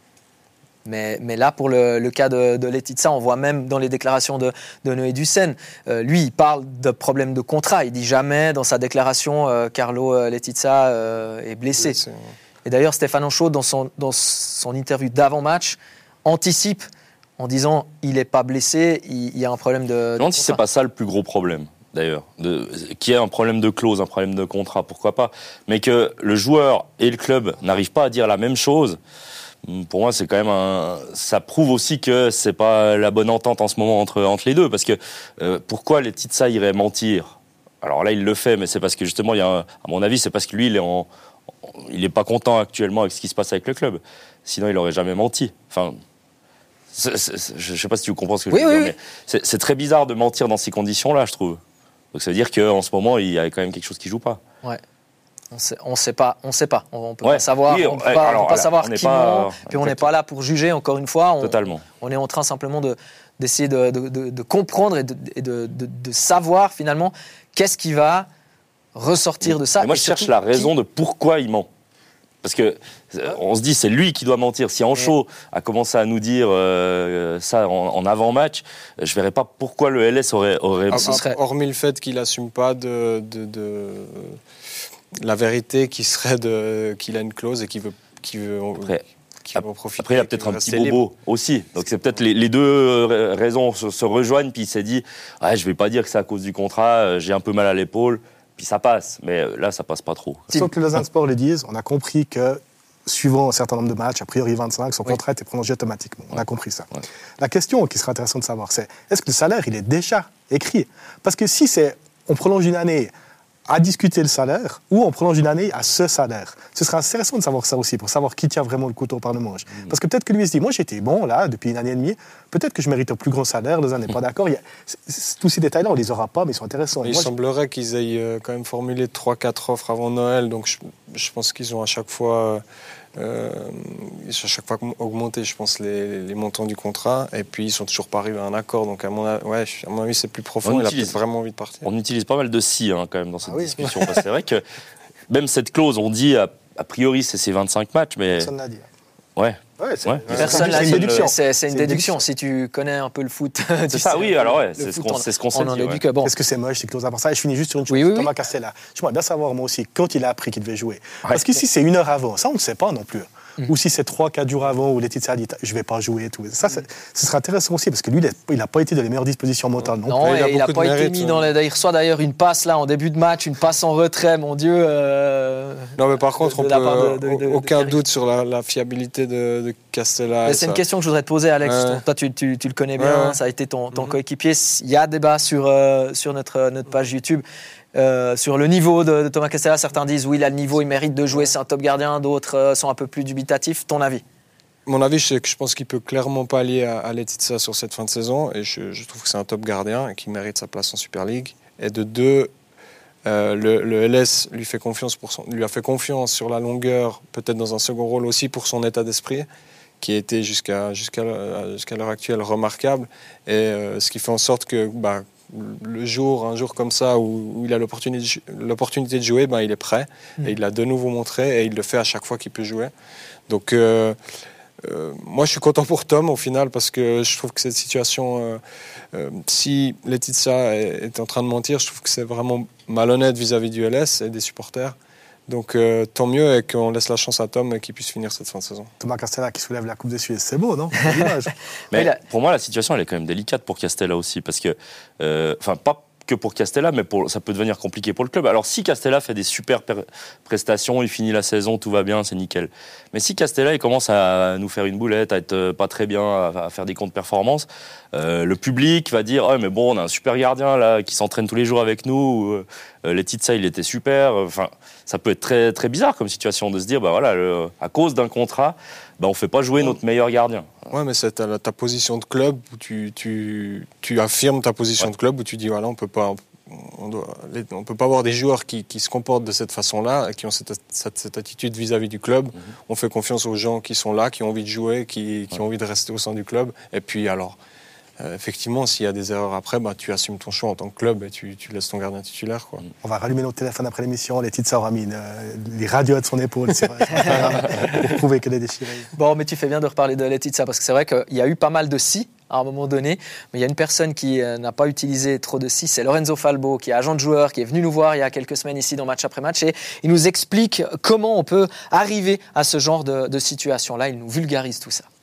là, pour le cas de Letizia, on voit même dans les déclarations de Noé Dussen, lui, il parle de problème de contrat. Il dit jamais dans sa déclaration Carlo Letizia est blessé. Et d'ailleurs, Stéphane Anchaud, dans son interview d'avant-match, anticipe en disant il n'est pas blessé, il y a un problème de. Je me demande si c'est pas ça le plus gros problème, d'ailleurs, qu'il y ait un problème de clause, un problème de contrat, pourquoi pas, mais que le joueur et le club n'arrivent pas à dire la même chose. Pour moi, c'est quand même ça prouve aussi que c'est pas la bonne entente en ce moment entre les deux, parce que pourquoi Letizia irait mentir ? Alors là, il le fait, mais c'est parce que justement, à mon avis, c'est parce que lui, il est pas content actuellement avec ce qui se passe avec le club. Sinon, il aurait jamais menti. Enfin. Je ne sais pas si tu comprends ce que je veux dire, mais c'est très bizarre de mentir dans ces conditions-là, je trouve. Donc ça veut dire qu'en ce moment, il y a quand même quelque chose qui ne joue pas. Ouais. On ne sait pas. On ne peut pas savoir. On peut pas savoir qui ment. Puis on n'est pas là pour juger, encore une fois. Totalement. On est en train simplement d'essayer de comprendre et de savoir finalement qu'est-ce qui va ressortir de ça. Mais moi, je cherche la raison de pourquoi il ment. Parce que on se dit c'est lui qui doit mentir. Si Anchaud a commencé à nous dire ça en avant-match, je verrais pas pourquoi le LS aurait. Hormis le fait qu'il assume pas de la vérité qui serait qu'il a une clause et qu'il veut profiter. Après, il a peut-être un petit bobo aussi. Donc c'est peut-être les deux raisons se rejoignent. Puis il s'est dit je vais pas dire que c'est à cause du contrat. J'ai un peu mal à l'épaule. Puis ça passe, mais là, ça passe pas trop. Sans que le Lausanne Sport le dise, on a compris que, suivant un certain nombre de matchs, a priori 25, son contrat était prolongé automatiquement. On a compris ça. Ouais. La question qui serait intéressante de savoir, c'est est-ce que le salaire, il est déjà écrit ? Parce que si on prolonge une année à discuter le salaire, ou on prolonge une année à ce salaire, ce serait intéressant de savoir ça aussi, pour savoir qui tient vraiment le couteau par le manche. Parce que peut-être que lui, il se dit, moi j'étais bon, là, depuis une année et demie, peut-être que je mérite un plus grand salaire, Lausanne n'est pas d'accord. Tous ces détails-là, on les aura pas, mais ils sont intéressants. Il semblerait qu'ils aient quand même formulé 3-4 offres avant Noël, donc je pense qu'ils ont à chaque fois augmenté, je pense, les montants du contrat, et puis ils sont toujours pas arrivés à un accord, donc à mon avis, c'est plus profond, il a peut-être vraiment envie de partir. On utilise pas mal de si quand même dans cette discussion, parce que c'est vrai que même cette clause, on dit a priori c'est 25 matchs, mais... Personne l'a dit. Personne l'a dit. C'est une déduction. Si tu connais un peu le foot. C'est ça, oui, alors c'est ce qu'on s'est dit. Est-ce que c'est moche, ces clauses à part ça ? Et je finis juste sur une chose. Thomas Castella. J'aimerais bien savoir, moi aussi, quand il a appris qu'il devait jouer. Parce que si c'est 1 heure avant, ça, on ne sait pas non plus. ou si c'est 3-4 jours avant où Letizia dit je ne vais pas jouer. Tout. Ça, ce serait intéressant aussi, parce que lui, il n'a pas été dans les meilleures dispositions mentales. Non, il n'a pas été mis il reçoit d'ailleurs une passe là en début de match, une passe en retrait, mon Dieu. Non, mais par contre, aucun doute sur la fiabilité de Castella. C'est une question que je voudrais te poser, Alex. Toi, tu le connais bien, ça a été ton coéquipier. Il y a débat sur notre page YouTube. Sur le niveau de Thomas Castella, certains disent oui, il a le niveau, il mérite de jouer, c'est un top gardien, d'autres sont un peu plus dubitatifs. Ton avis? Mon avis, c'est que je pense qu'il peut clairement pallier à Letizia sur cette fin de saison, et je trouve que c'est un top gardien et qu'il mérite sa place en Super League. Et de deux, le LS lui a fait confiance sur la longueur, peut-être dans un second rôle aussi pour son état d'esprit, qui a été jusqu'à l'heure actuelle remarquable, et ce qui fait en sorte que un jour comme ça où il a l'opportunité de jouer, il est prêt, et il l'a de nouveau montré, et il le fait à chaque fois qu'il peut jouer. Donc moi je suis content pour Tom au final, parce que je trouve que cette situation, si Letizia est en train de mentir, je trouve que c'est vraiment malhonnête vis-à-vis du LS et des supporters. Donc tant mieux, et qu'on laisse la chance à Tom et qu'il puisse finir cette fin de saison. Thomas Castella qui soulève la Coupe de Suisse, c'est beau, non? Mais pour moi, la situation elle est quand même délicate pour Castella aussi, parce que, pas que pour Castella, mais ça peut devenir compliqué pour le club. Alors si Castella fait des super prestations, il finit la saison, tout va bien, c'est nickel. Mais si Castella il commence à nous faire une boulette, à être pas très bien, à faire des contre-performances, le public va dire mais bon, on a un super gardien là qui s'entraîne tous les jours avec nous. Letizia il était super. Enfin, ça peut être très très bizarre comme situation de se dire à cause d'un contrat, on fait pas jouer notre meilleur gardien. Ouais, mais c'est ta position de club où tu affirmes ta position de club, où tu dis on peut pas avoir des joueurs qui se comportent de cette façon-là, qui ont cette attitude vis-à-vis du club. On fait confiance aux gens qui sont là, qui ont envie de jouer, qui ont envie de rester au sein du club. Et puis alors, effectivement, s'il y a des erreurs après, tu assumes ton choix en tant que club et tu laisses ton gardien titulaire, quoi. On va rallumer notre téléphone après l'émission. Letizia aura mis les radios de son épaule, c'est vrai, pour prouver qu'elle est déchirée. Bon, mais tu fais bien de reparler de Letizia, parce que c'est vrai qu'il y a eu pas mal de si à un moment donné, mais il y a une personne qui n'a pas utilisé trop de si, c'est Lorenzo Falbo, qui est agent de joueur, qui est venu nous voir il y a quelques semaines ici dans Match après Match, et il nous explique comment on peut arriver à ce genre de situation-là. Il nous vulgarise tout ça.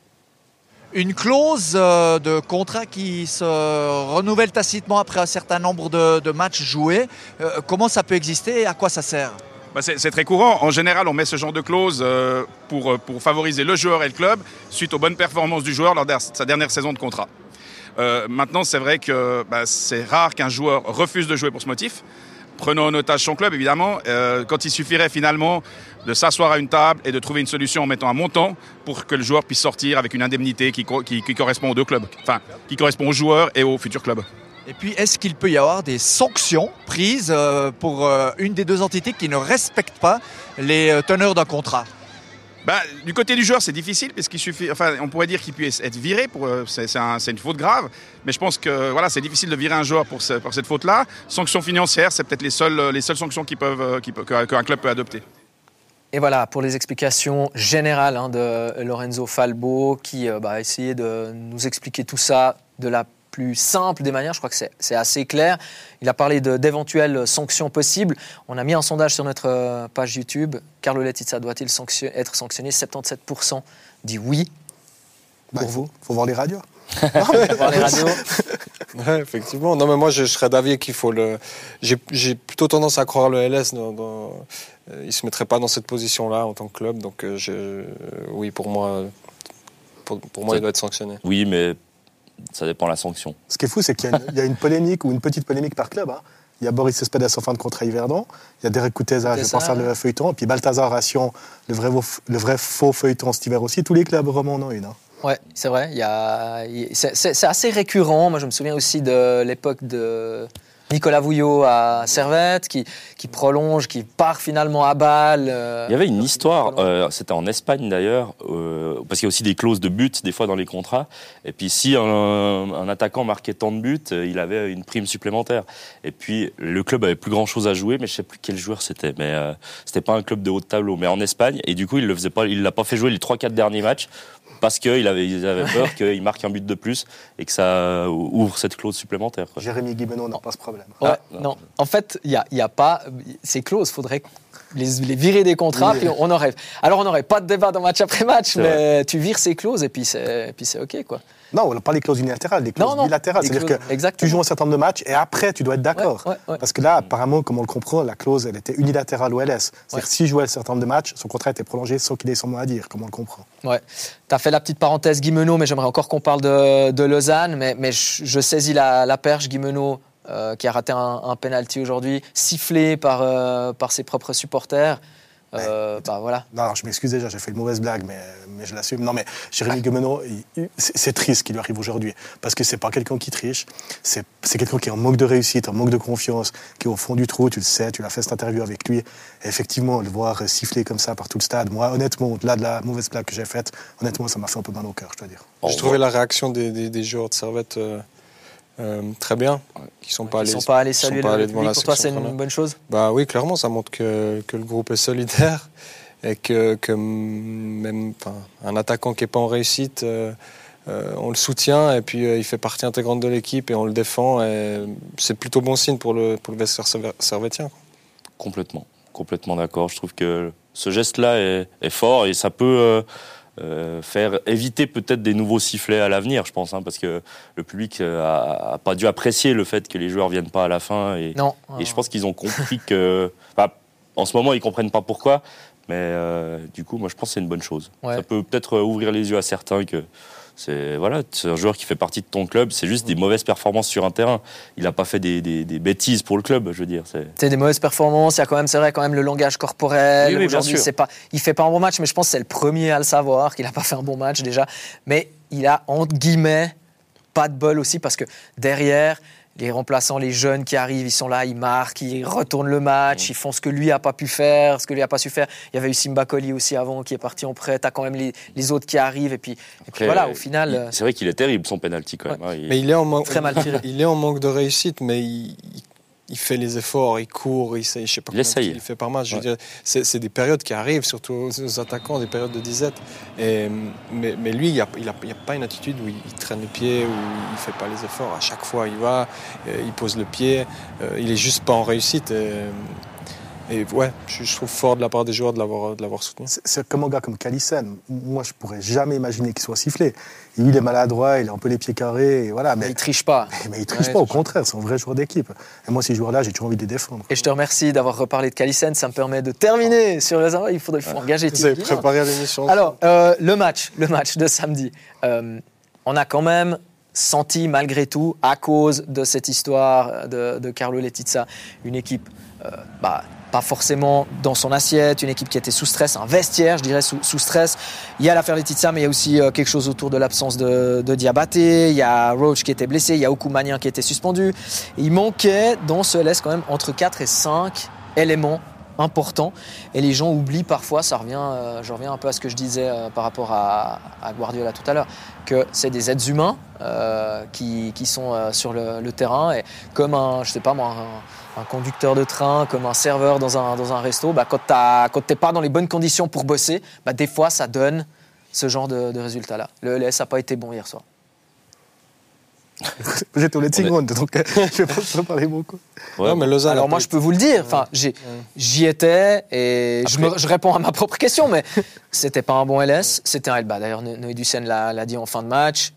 Une clause de contrat qui se renouvelle tacitement après un certain nombre de matchs joués. Comment ça peut exister et à quoi ça sert? C'est très courant. En général, on met ce genre de clause pour favoriser le joueur et le club suite aux bonnes performances du joueur lors de sa dernière saison de contrat. Maintenant, c'est vrai que c'est rare qu'un joueur refuse de jouer pour ce motif. Prenons en otage son club, évidemment, quand il suffirait finalement de s'asseoir à une table et de trouver une solution en mettant un montant pour que le joueur puisse sortir avec une indemnité qui correspond aux deux clubs, enfin, qui correspond aux joueurs et au futur club. Et puis, est-ce qu'il peut y avoir des sanctions prises pour une des deux entités qui ne respectent pas les teneurs d'un contrat? Du côté du joueur, c'est difficile puisqu'il suffit. Enfin, on pourrait dire qu'il puisse être viré. C'est une faute grave, mais je pense que c'est difficile de virer un joueur pour cette faute-là. Sanctions financières, c'est peut-être les seules sanctions qu'un club peut adopter. Et voilà pour les explications générales de Lorenzo Falbo, qui a essayé de nous expliquer tout ça de la plus simple des manières. Je crois que c'est assez clair. Il a parlé d'éventuelles sanctions possibles. On a mis un sondage sur notre page YouTube. Carlo Letizia doit-il être sanctionné? 77% dit oui. Pour vous? Il faut voir les radios. Voir les radios. Ouais, effectivement. Non, mais moi, je serais d'avis qu'il faut le... J'ai plutôt tendance à croire le LS. Il ne se mettrait pas dans cette position-là en tant que club. Donc, oui, pour moi, il doit être sanctionné. Oui, mais ça dépend de la sanction. Ce qui est fou, c'est qu'il y a une polémique ou une petite polémique par club. Il y a Boris Cespedes en fin de contrat Yverdon, il y a Derek Couteza, je pense à le feuilleton, et puis Balthazar Ration, le vrai faux feuilleton cet hiver aussi. Tous les clubs romands en ont une. Ouais, c'est vrai. C'est assez récurrent. Moi, je me souviens aussi de l'époque de Nicolas Vouillot à Servette, qui prolonge, qui part finalement à Bâle. Il y avait une histoire, c'était en Espagne d'ailleurs, parce qu'il y a aussi des clauses de but des fois dans les contrats. Et puis si un attaquant marquait tant de buts, il avait une prime supplémentaire. Et puis le club avait plus grand chose à jouer, mais je sais plus quel joueur c'était. Mais c'était pas un club de haut de tableau, mais en Espagne. Et du coup, il l'a pas fait jouer les 3-4 derniers matchs parce qu'ils avaient peur qu'il marque un but de plus et que ça ouvre cette clause supplémentaire. Quoi. Jérémy Guimeno n'a pas ce problème. Ouais, non. En fait, il y a pas ces clauses. Faudrait les virer des contrats, puis on aurait. Alors, on n'aurait pas de débat dans match après match, mais tu vires ces clauses et puis c'est OK, quoi. Non, pas les clauses unilatérales, les clauses bilatérales. C'est-à-dire que tu joues un certain nombre de matchs et après, tu dois être d'accord. Ouais. Parce que là, apparemment, comme on le comprend, la clause, elle était unilatérale au LS. C'est-à-dire que s'il jouait un certain nombre de matchs, son contrat était prolongé sans qu'il ait son mot à dire, comme on le comprend. Ouais. Tu as fait la petite parenthèse Guimeno, mais j'aimerais encore qu'on parle de Lausanne. Mais je saisis la perche, Guimeno, qui a raté un penalty aujourd'hui, sifflé par ses propres supporters. Voilà. Non, je m'excuse déjà, j'ai fait une mauvaise blague, mais je l'assume. Non, mais Jérémy Guimeno, c'est triste ce qui lui arrive aujourd'hui, parce que c'est pas quelqu'un qui triche, c'est quelqu'un qui est en manque de réussite, en manque de confiance, qui est au fond du trou, tu le sais, tu l'as fait cette interview avec lui. Et effectivement, le voir siffler comme ça par tout le stade, moi, honnêtement, au-delà de la mauvaise blague que j'ai faite, honnêtement, ça m'a fait un peu mal au cœur, je dois dire. J'ai trouvé la réaction des joueurs de Servette très bien, qui sont pas allés saluer le public. Pour toi, c'est une bonne chose? Bah oui, clairement, ça montre que le groupe est solidaire et que même un attaquant qui est pas en réussite, on le soutient et puis il fait partie intégrante de l'équipe et on le défend. Et c'est plutôt bon signe pour le vestiaire servettien. Complètement d'accord. Je trouve que ce geste-là est fort et ça peut faire éviter peut-être des nouveaux sifflets à l'avenir, je pense, parce que le public a pas dû apprécier le fait que les joueurs viennent pas à la fin et je pense qu'ils ont compris que en ce moment ils comprennent pas pourquoi, mais du coup moi je pense que c'est une bonne chose. Ça peut peut-être ouvrir les yeux à certains que c'est un joueur qui fait partie de ton club, c'est juste des mauvaises performances sur un terrain. Il n'a pas fait des bêtises pour le club, je veux dire. C'est des mauvaises performances, il y a quand même le langage corporel. Oui, aujourd'hui, il fait pas un bon match, mais je pense que c'est le premier à le savoir, qu'il n'a pas fait un bon match déjà. Mais il a, entre guillemets, pas de bol aussi, parce que derrière, les remplaçants, les jeunes qui arrivent, ils sont là, ils marquent, ils retournent le match, ils font ce que lui n'a pas pu faire, ce que lui n'a pas su faire. Il y avait eu Simba Koli aussi avant qui est parti en prêt. Tu as quand même les autres qui arrivent. Et puis voilà, au final. C'est vrai qu'il est terrible son penalty quand même. Mais il est en manque, très mal tiré. Il est en manque de réussite, mais il fait les efforts, il court, je sais pas combien il fait par match. Je veux dire, c'est des périodes qui arrivent, surtout aux attaquants, des périodes de disette. Mais lui, il n'y a pas une attitude où il traîne le pied, où il ne fait pas les efforts. À chaque fois, il va, il pose le pied, il n'est juste pas en réussite. Et ouais, je trouve fort de la part des joueurs de l'avoir soutenu. C'est comme un gars comme Calissen. Moi, je pourrais jamais imaginer qu'il soit sifflé. Il est maladroit, il a un peu les pieds carrés, et voilà. Mais il triche pas. Mais il triche pas, au contraire, c'est un vrai joueur d'équipe. Et moi, ces joueurs-là, j'ai toujours envie de les défendre. Et je te remercie d'avoir reparlé de Calissen. Ça me permet de terminer sur les arrêts. Il faut engager. Vous avez préparé l'émission. Alors, le match de samedi. On a quand même senti, malgré tout, à cause de cette histoire de Carlo Letizia, une équipe pas forcément dans son assiette, une équipe qui était sous stress, un vestiaire, je dirais, sous stress. Il y a l'affaire Letizia, mais il y a aussi quelque chose autour de l'absence de Diabaté. Il y a Roach qui était blessé, il y a Okoumanian qui était suspendu. Et il manquait dans ce LS quand même entre 4 et 5 éléments importants. Et les gens oublient parfois, je reviens un peu à ce que je disais par rapport à Guardiola tout à l'heure, que c'est des êtres humains qui sont sur le terrain. Et comme un conducteur de train, comme un serveur dans un resto, quand t'es pas dans les bonnes conditions pour bosser, des fois ça donne ce genre de résultats-là. Le LS n'a pas été bon hier soir. J'étais au Let's Go, donc je vais pas parler beaucoup. Ouais, mais Lausanne. Alors moi je peux vous le dire, j'y étais et je réponds à ma propre question, mais c'était pas un bon LS, c'était un Elba. D'ailleurs Noé Ducène l'a dit en fin de match,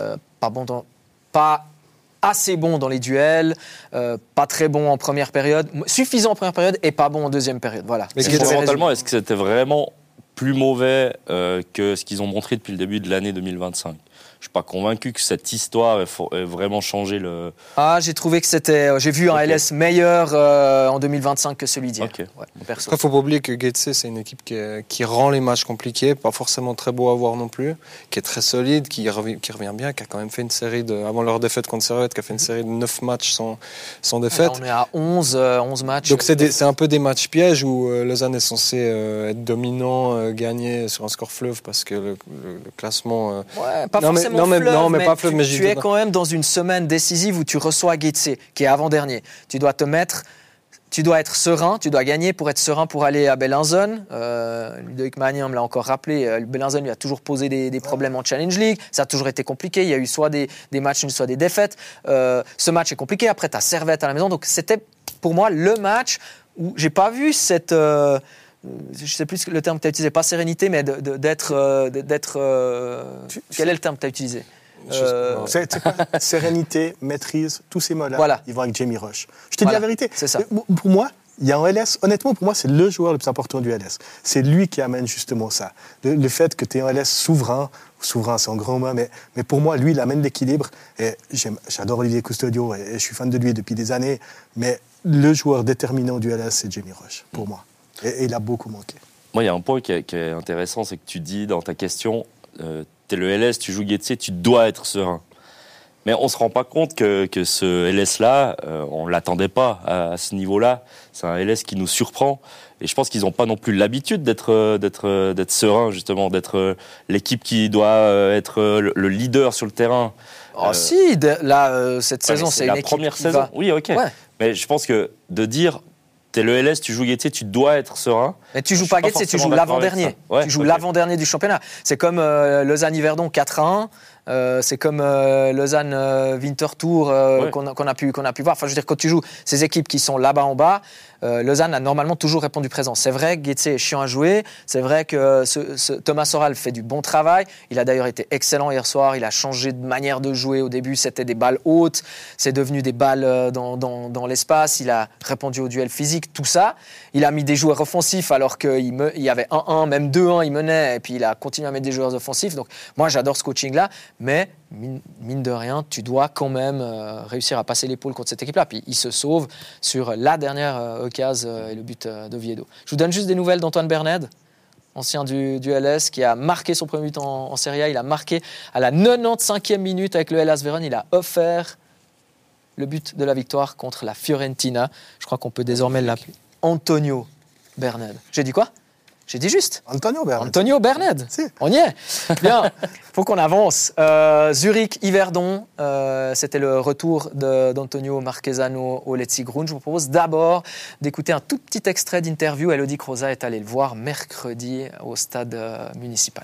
pas assez bon dans les duels, pas très bon en première période, suffisant en première période et pas bon en deuxième période. Voilà. Mais fondamentalement, est-ce que c'était vraiment plus mauvais que ce qu'ils ont montré depuis le début de l'année 2025 ? Je suis pas convaincu que cette histoire ait vraiment changé le... j'ai trouvé que j'ai vu un LS meilleur en 2025 que celui d'hier. Après, il ne faut pas oublier que Getse, c'est une équipe qui rend les matchs compliqués, pas forcément très beau à voir non plus, qui est très solide, qui revient bien, qui a quand même fait une série avant leur défaite contre Servette, qui a fait une série de 9 matchs sans défaite. On est à 11 matchs. Donc c'est un peu des matchs pièges où Lausanne est censé être dominant, gagner sur un score fleuve, parce que le classement... pas forcément. Non, mais pas fleuve. Mais tu es quand même dans une semaine décisive où tu reçois Getse, qui est avant-dernier. Tu dois te mettre tu dois être serein, tu dois gagner pour être serein pour aller à Bellinzone. Ludovic Magnin me l'a encore rappelé, Bellinzone lui a toujours posé des problèmes en Challenge League, ça a toujours été compliqué, il y a eu soit des matchs nuls, soit des défaites. Ce match est compliqué, après tu as Servette à la maison, donc c'était pour moi le match où j'ai pas vu cette... je sais plus le terme que tu as utilisé, pas sérénité, mais d'être... Quel est le terme que tu as utilisé? C'est pas sérénité, maîtrise, tous ces mots-là, voilà. Ils vont avec Jamie Rush. Je te dis la vérité. C'est ça. Pour moi, il y a un LS, honnêtement, pour moi, c'est le joueur le plus important du LS. C'est lui qui amène justement ça. Le fait que tu es un LS souverain, c'est un grand mot, mais pour moi, lui, il amène l'équilibre. Et j'adore Olivier Custodio et je suis fan de lui depuis des années, mais le joueur déterminant du LS, c'est Jamie Rush, pour moi. Et il a beaucoup manqué. Moi, il y a un point qui est intéressant, c'est que tu dis dans ta question, t'es le LS, tu joues Getse, tu dois être serein. Mais on ne se rend pas compte que ce LS-là, on ne l'attendait pas à ce niveau-là. C'est un LS qui nous surprend. Et je pense qu'ils n'ont pas non plus l'habitude d'être serein, justement, d'être l'équipe qui doit être le leader sur le terrain. Si, là, cette saison, c'est une la équipe première qui saison. va... Oui, ok. Ouais. Mais je pense que de dire... T'es le LS, tu joues Getse, tu dois être serein. Mais tu joues pas Getse, tu joues l'avant-dernier. Tu joues l'avant-dernier du championnat. C'est comme Lausanne-Yverdon 4-1. C'est comme Lausanne Winterthur qu'on a pu voir. Enfin, je veux dire, quand tu joues ces équipes qui sont là-bas en bas, Lausanne a normalement toujours répondu présent. C'est vrai que Getse est chiant à jouer. C'est vrai que Thomas Soral fait du bon travail. Il a d'ailleurs été excellent hier soir. Il a changé de manière de jouer. Au début, c'était des balles hautes. C'est devenu des balles dans l'espace. Il a répondu au duel physique, tout ça. Il a mis des joueurs offensifs alors qu'il y avait 1-1, même 2-1, il menait. Et puis, il a continué à mettre des joueurs offensifs. Donc, moi, j'adore ce coaching-là. Mais, mine de rien, tu dois quand même réussir à passer l'épaule contre cette équipe-là. Puis, il se sauve sur la dernière occasion et le but d'Oviedo. Je vous donne juste des nouvelles d'Antoine Berned, ancien du LS, qui a marqué son premier but en Serie A. Il a marqué à la 95e minute avec le Hellas Vérone. Il a offert le but de la victoire contre la Fiorentina. Je crois qu'on peut désormais l'appeler Antonio Berned. J'ai dit quoi ? J'ai dit juste. Antonio Berned. Si. On y est. Bien. Faut qu'on avance. Zurich, Yverdon. C'était le retour d'Antonio Marchesano au Letzigrund. Je vous propose d'abord d'écouter un tout petit extrait d'interview. Elodie Croza est allée le voir mercredi au stade municipal.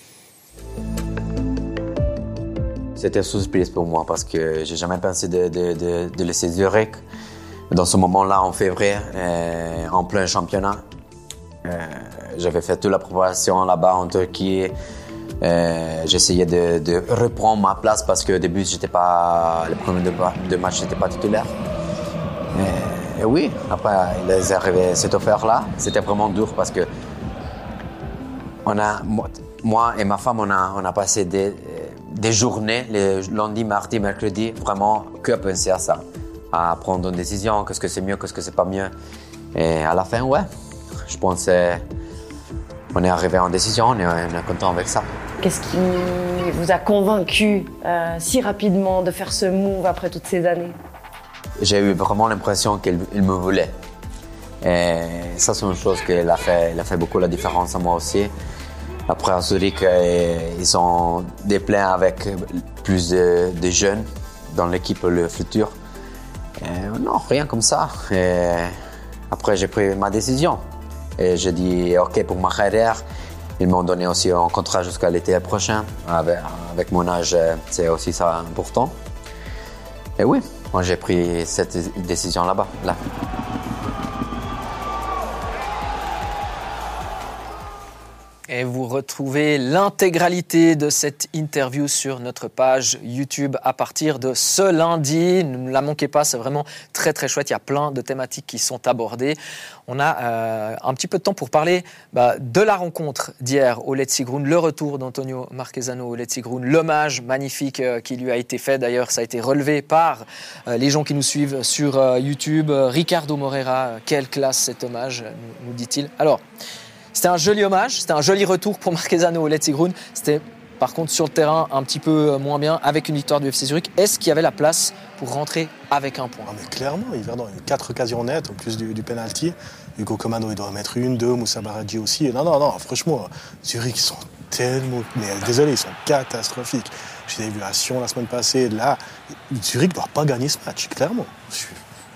C'était une surprise pour moi parce que j'ai jamais pensé de laisser Zurich dans ce moment-là en février, en plein championnat. J'avais fait toute la préparation là-bas en Turquie. J'essayais de reprendre ma place parce qu'au début, les premiers deux matchs, j'étais pas titulaire. Et oui, après, il est arrivé cette offre-là. C'était vraiment dur parce que moi et ma femme, on a passé des journées, les lundi, mardi, mercredi, vraiment que à penser à ça, à prendre une décision, qu'est-ce que c'est mieux, qu'est-ce que c'est pas mieux. Et à la fin, ouais, je pense on est arrivé en décision, on est content avec ça. Qu'est-ce qui vous a convaincu si rapidement de faire ce move après toutes ces années ? J'ai eu vraiment l'impression qu'il me voulait. Et ça, c'est une chose qu'il a fait beaucoup la différence à moi aussi. Après, à Zurich, ils ont des plans avec plus de jeunes dans l'équipe, le futur. Non, rien comme ça. Et après, j'ai pris ma décision. Et j'ai dit OK pour ma carrière. Ils m'ont donné aussi un contrat jusqu'à l'été prochain. Avec mon âge, c'est aussi ça important. Et oui, moi j'ai pris cette décision là-bas. Là. Et vous retrouvez l'intégralité de cette interview sur notre page YouTube à partir de ce lundi. Ne la manquez pas, c'est vraiment très très chouette. Il y a plein de thématiques qui sont abordées. On a un petit peu de temps pour parler de la rencontre d'hier au Letzigrund, le retour d'Antonio Marchesano au Letzigrund, l'hommage magnifique qui lui a été fait. D'ailleurs, ça a été relevé par les gens qui nous suivent sur YouTube. Ricardo Moreira, quelle classe cet hommage, nous dit-il. Alors, c'était un joli hommage, c'était un joli retour pour Marchesano au Letzigrund. C'était par contre sur le terrain un petit peu moins bien avec une victoire du FC Zurich. Est-ce qu'il y avait la place pour rentrer avec un point ? Mais clairement, il y a 4 occasions nettes en plus du penalty. Hugo Comano, il doit en mettre une, 2, Moussa Baradji aussi. Non, franchement, Zurich, ils sont tellement... Mais désolé, ils sont catastrophiques. Je l'ai vu à Sion la semaine passée. Là, Zurich ne doit pas gagner ce match, clairement.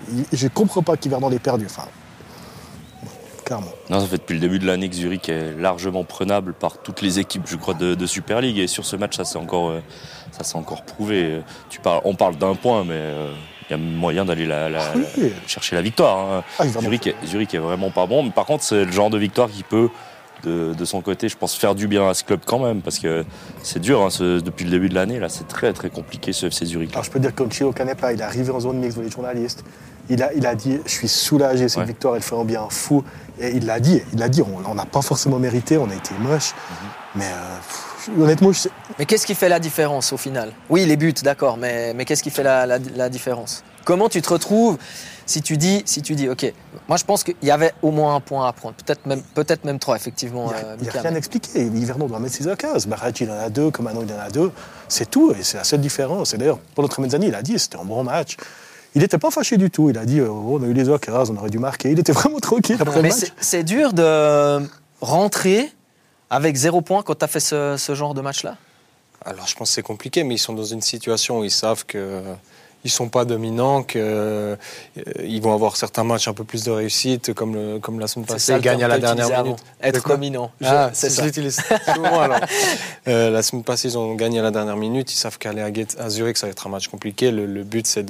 Je ne comprends pas qu'Yverdon l'ait perdu. Enfin, clairement. Non, ça fait depuis le début de l'année que Zurich est largement prenable par toutes les équipes, je crois, de Super League. Et sur ce match, ça s'est encore prouvé. On parle d'un point, mais il y a moyen d'aller chercher la victoire. Hein. Zurich est vraiment pas bon. Mais par contre, c'est le genre de victoire qui peut, de son côté, je pense, faire du bien à ce club quand même. Parce que c'est dur, hein, depuis le début de l'année. Là, c'est très, très compliqué ce FC Zurich. Alors, je peux dire que Chilo Canepa, il est arrivé en zone mixte avec les journalistes. Il a dit, je suis soulagé, cette victoire, elle fait un bien fou. Et il l'a dit, on n'a pas forcément mérité, on a été moche. Mais honnêtement, je sais... Mais qu'est-ce qui fait la différence au final ? Oui, les buts, d'accord, mais qu'est-ce qui fait la différence ? Comment tu te retrouves si tu dis, ok, moi je pense qu'il y avait au moins un point à prendre, peut-être même 3, effectivement. Il n'y a rien à expliquer. Yverdon doit mettre 6 à 15. Barrett, il en a 2, Comano, il en a 2. C'est tout, et c'est la seule différence. Et d'ailleurs, pour notre Mezzani, il a dit, c'était un bon match. Il n'était pas fâché du tout. Il a dit, on a eu les occasions, on aurait dû marquer. Il était vraiment tranquille après le match. C'est dur de rentrer avec 0 point quand tu as fait ce genre de match-là ? Alors, je pense que c'est compliqué, mais ils sont dans une situation où ils savent qu'ils ne sont pas dominants, qu'ils vont avoir certains matchs un peu plus de réussite, comme la semaine passée, ils gagnent à la dernière minute. Être dominant. C'est ça. Je l'utilise souvent, alors. La semaine passée, ils ont gagné à la dernière minute. Ils savent qu'aller à Zurich, ça va être un match compliqué. Le but, c'est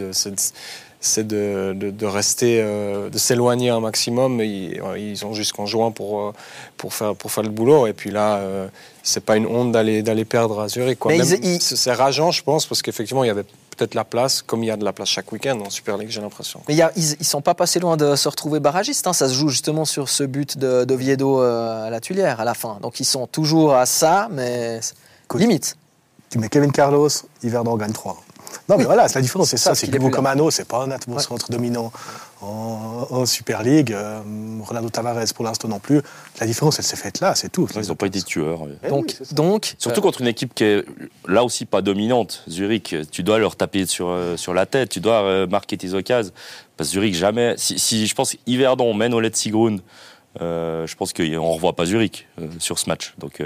de rester, de s'éloigner un maximum. Ils ont jusqu'en juin pour faire le boulot. Et puis là, c'est pas une honte d'aller perdre à Zurich, quoi. C'est rageant, je pense, parce qu'effectivement, il y avait peut-être la place, comme il y a de la place chaque week-end en Super League, j'ai l'impression. Mais ils sont pas passés loin de se retrouver barragistes. Hein. Ça se joue justement sur ce but d'Oviedo à la Tuilière à la fin. Donc ils sont toujours à ça, mais limite. Tu mets Kevin Carlos, Yverdon gagne 3. Non, mais voilà, c'est la différence, c'est ça. C'est que Comano, c'est pas un centre dominant en Super League. Ronaldo Tavares, pour l'instant non plus. La différence, elle s'est faite là, c'est tout. Ils n'ont pas été tueurs. Donc, surtout contre une équipe qui est là aussi pas dominante. Zurich, tu dois leur taper sur la tête, tu dois marquer tes occasions. Parce que Zurich, jamais. Si je pense qu'Yverdon mène au Letzigrund, je pense qu'on ne revoit pas Zurich sur ce match. Donc.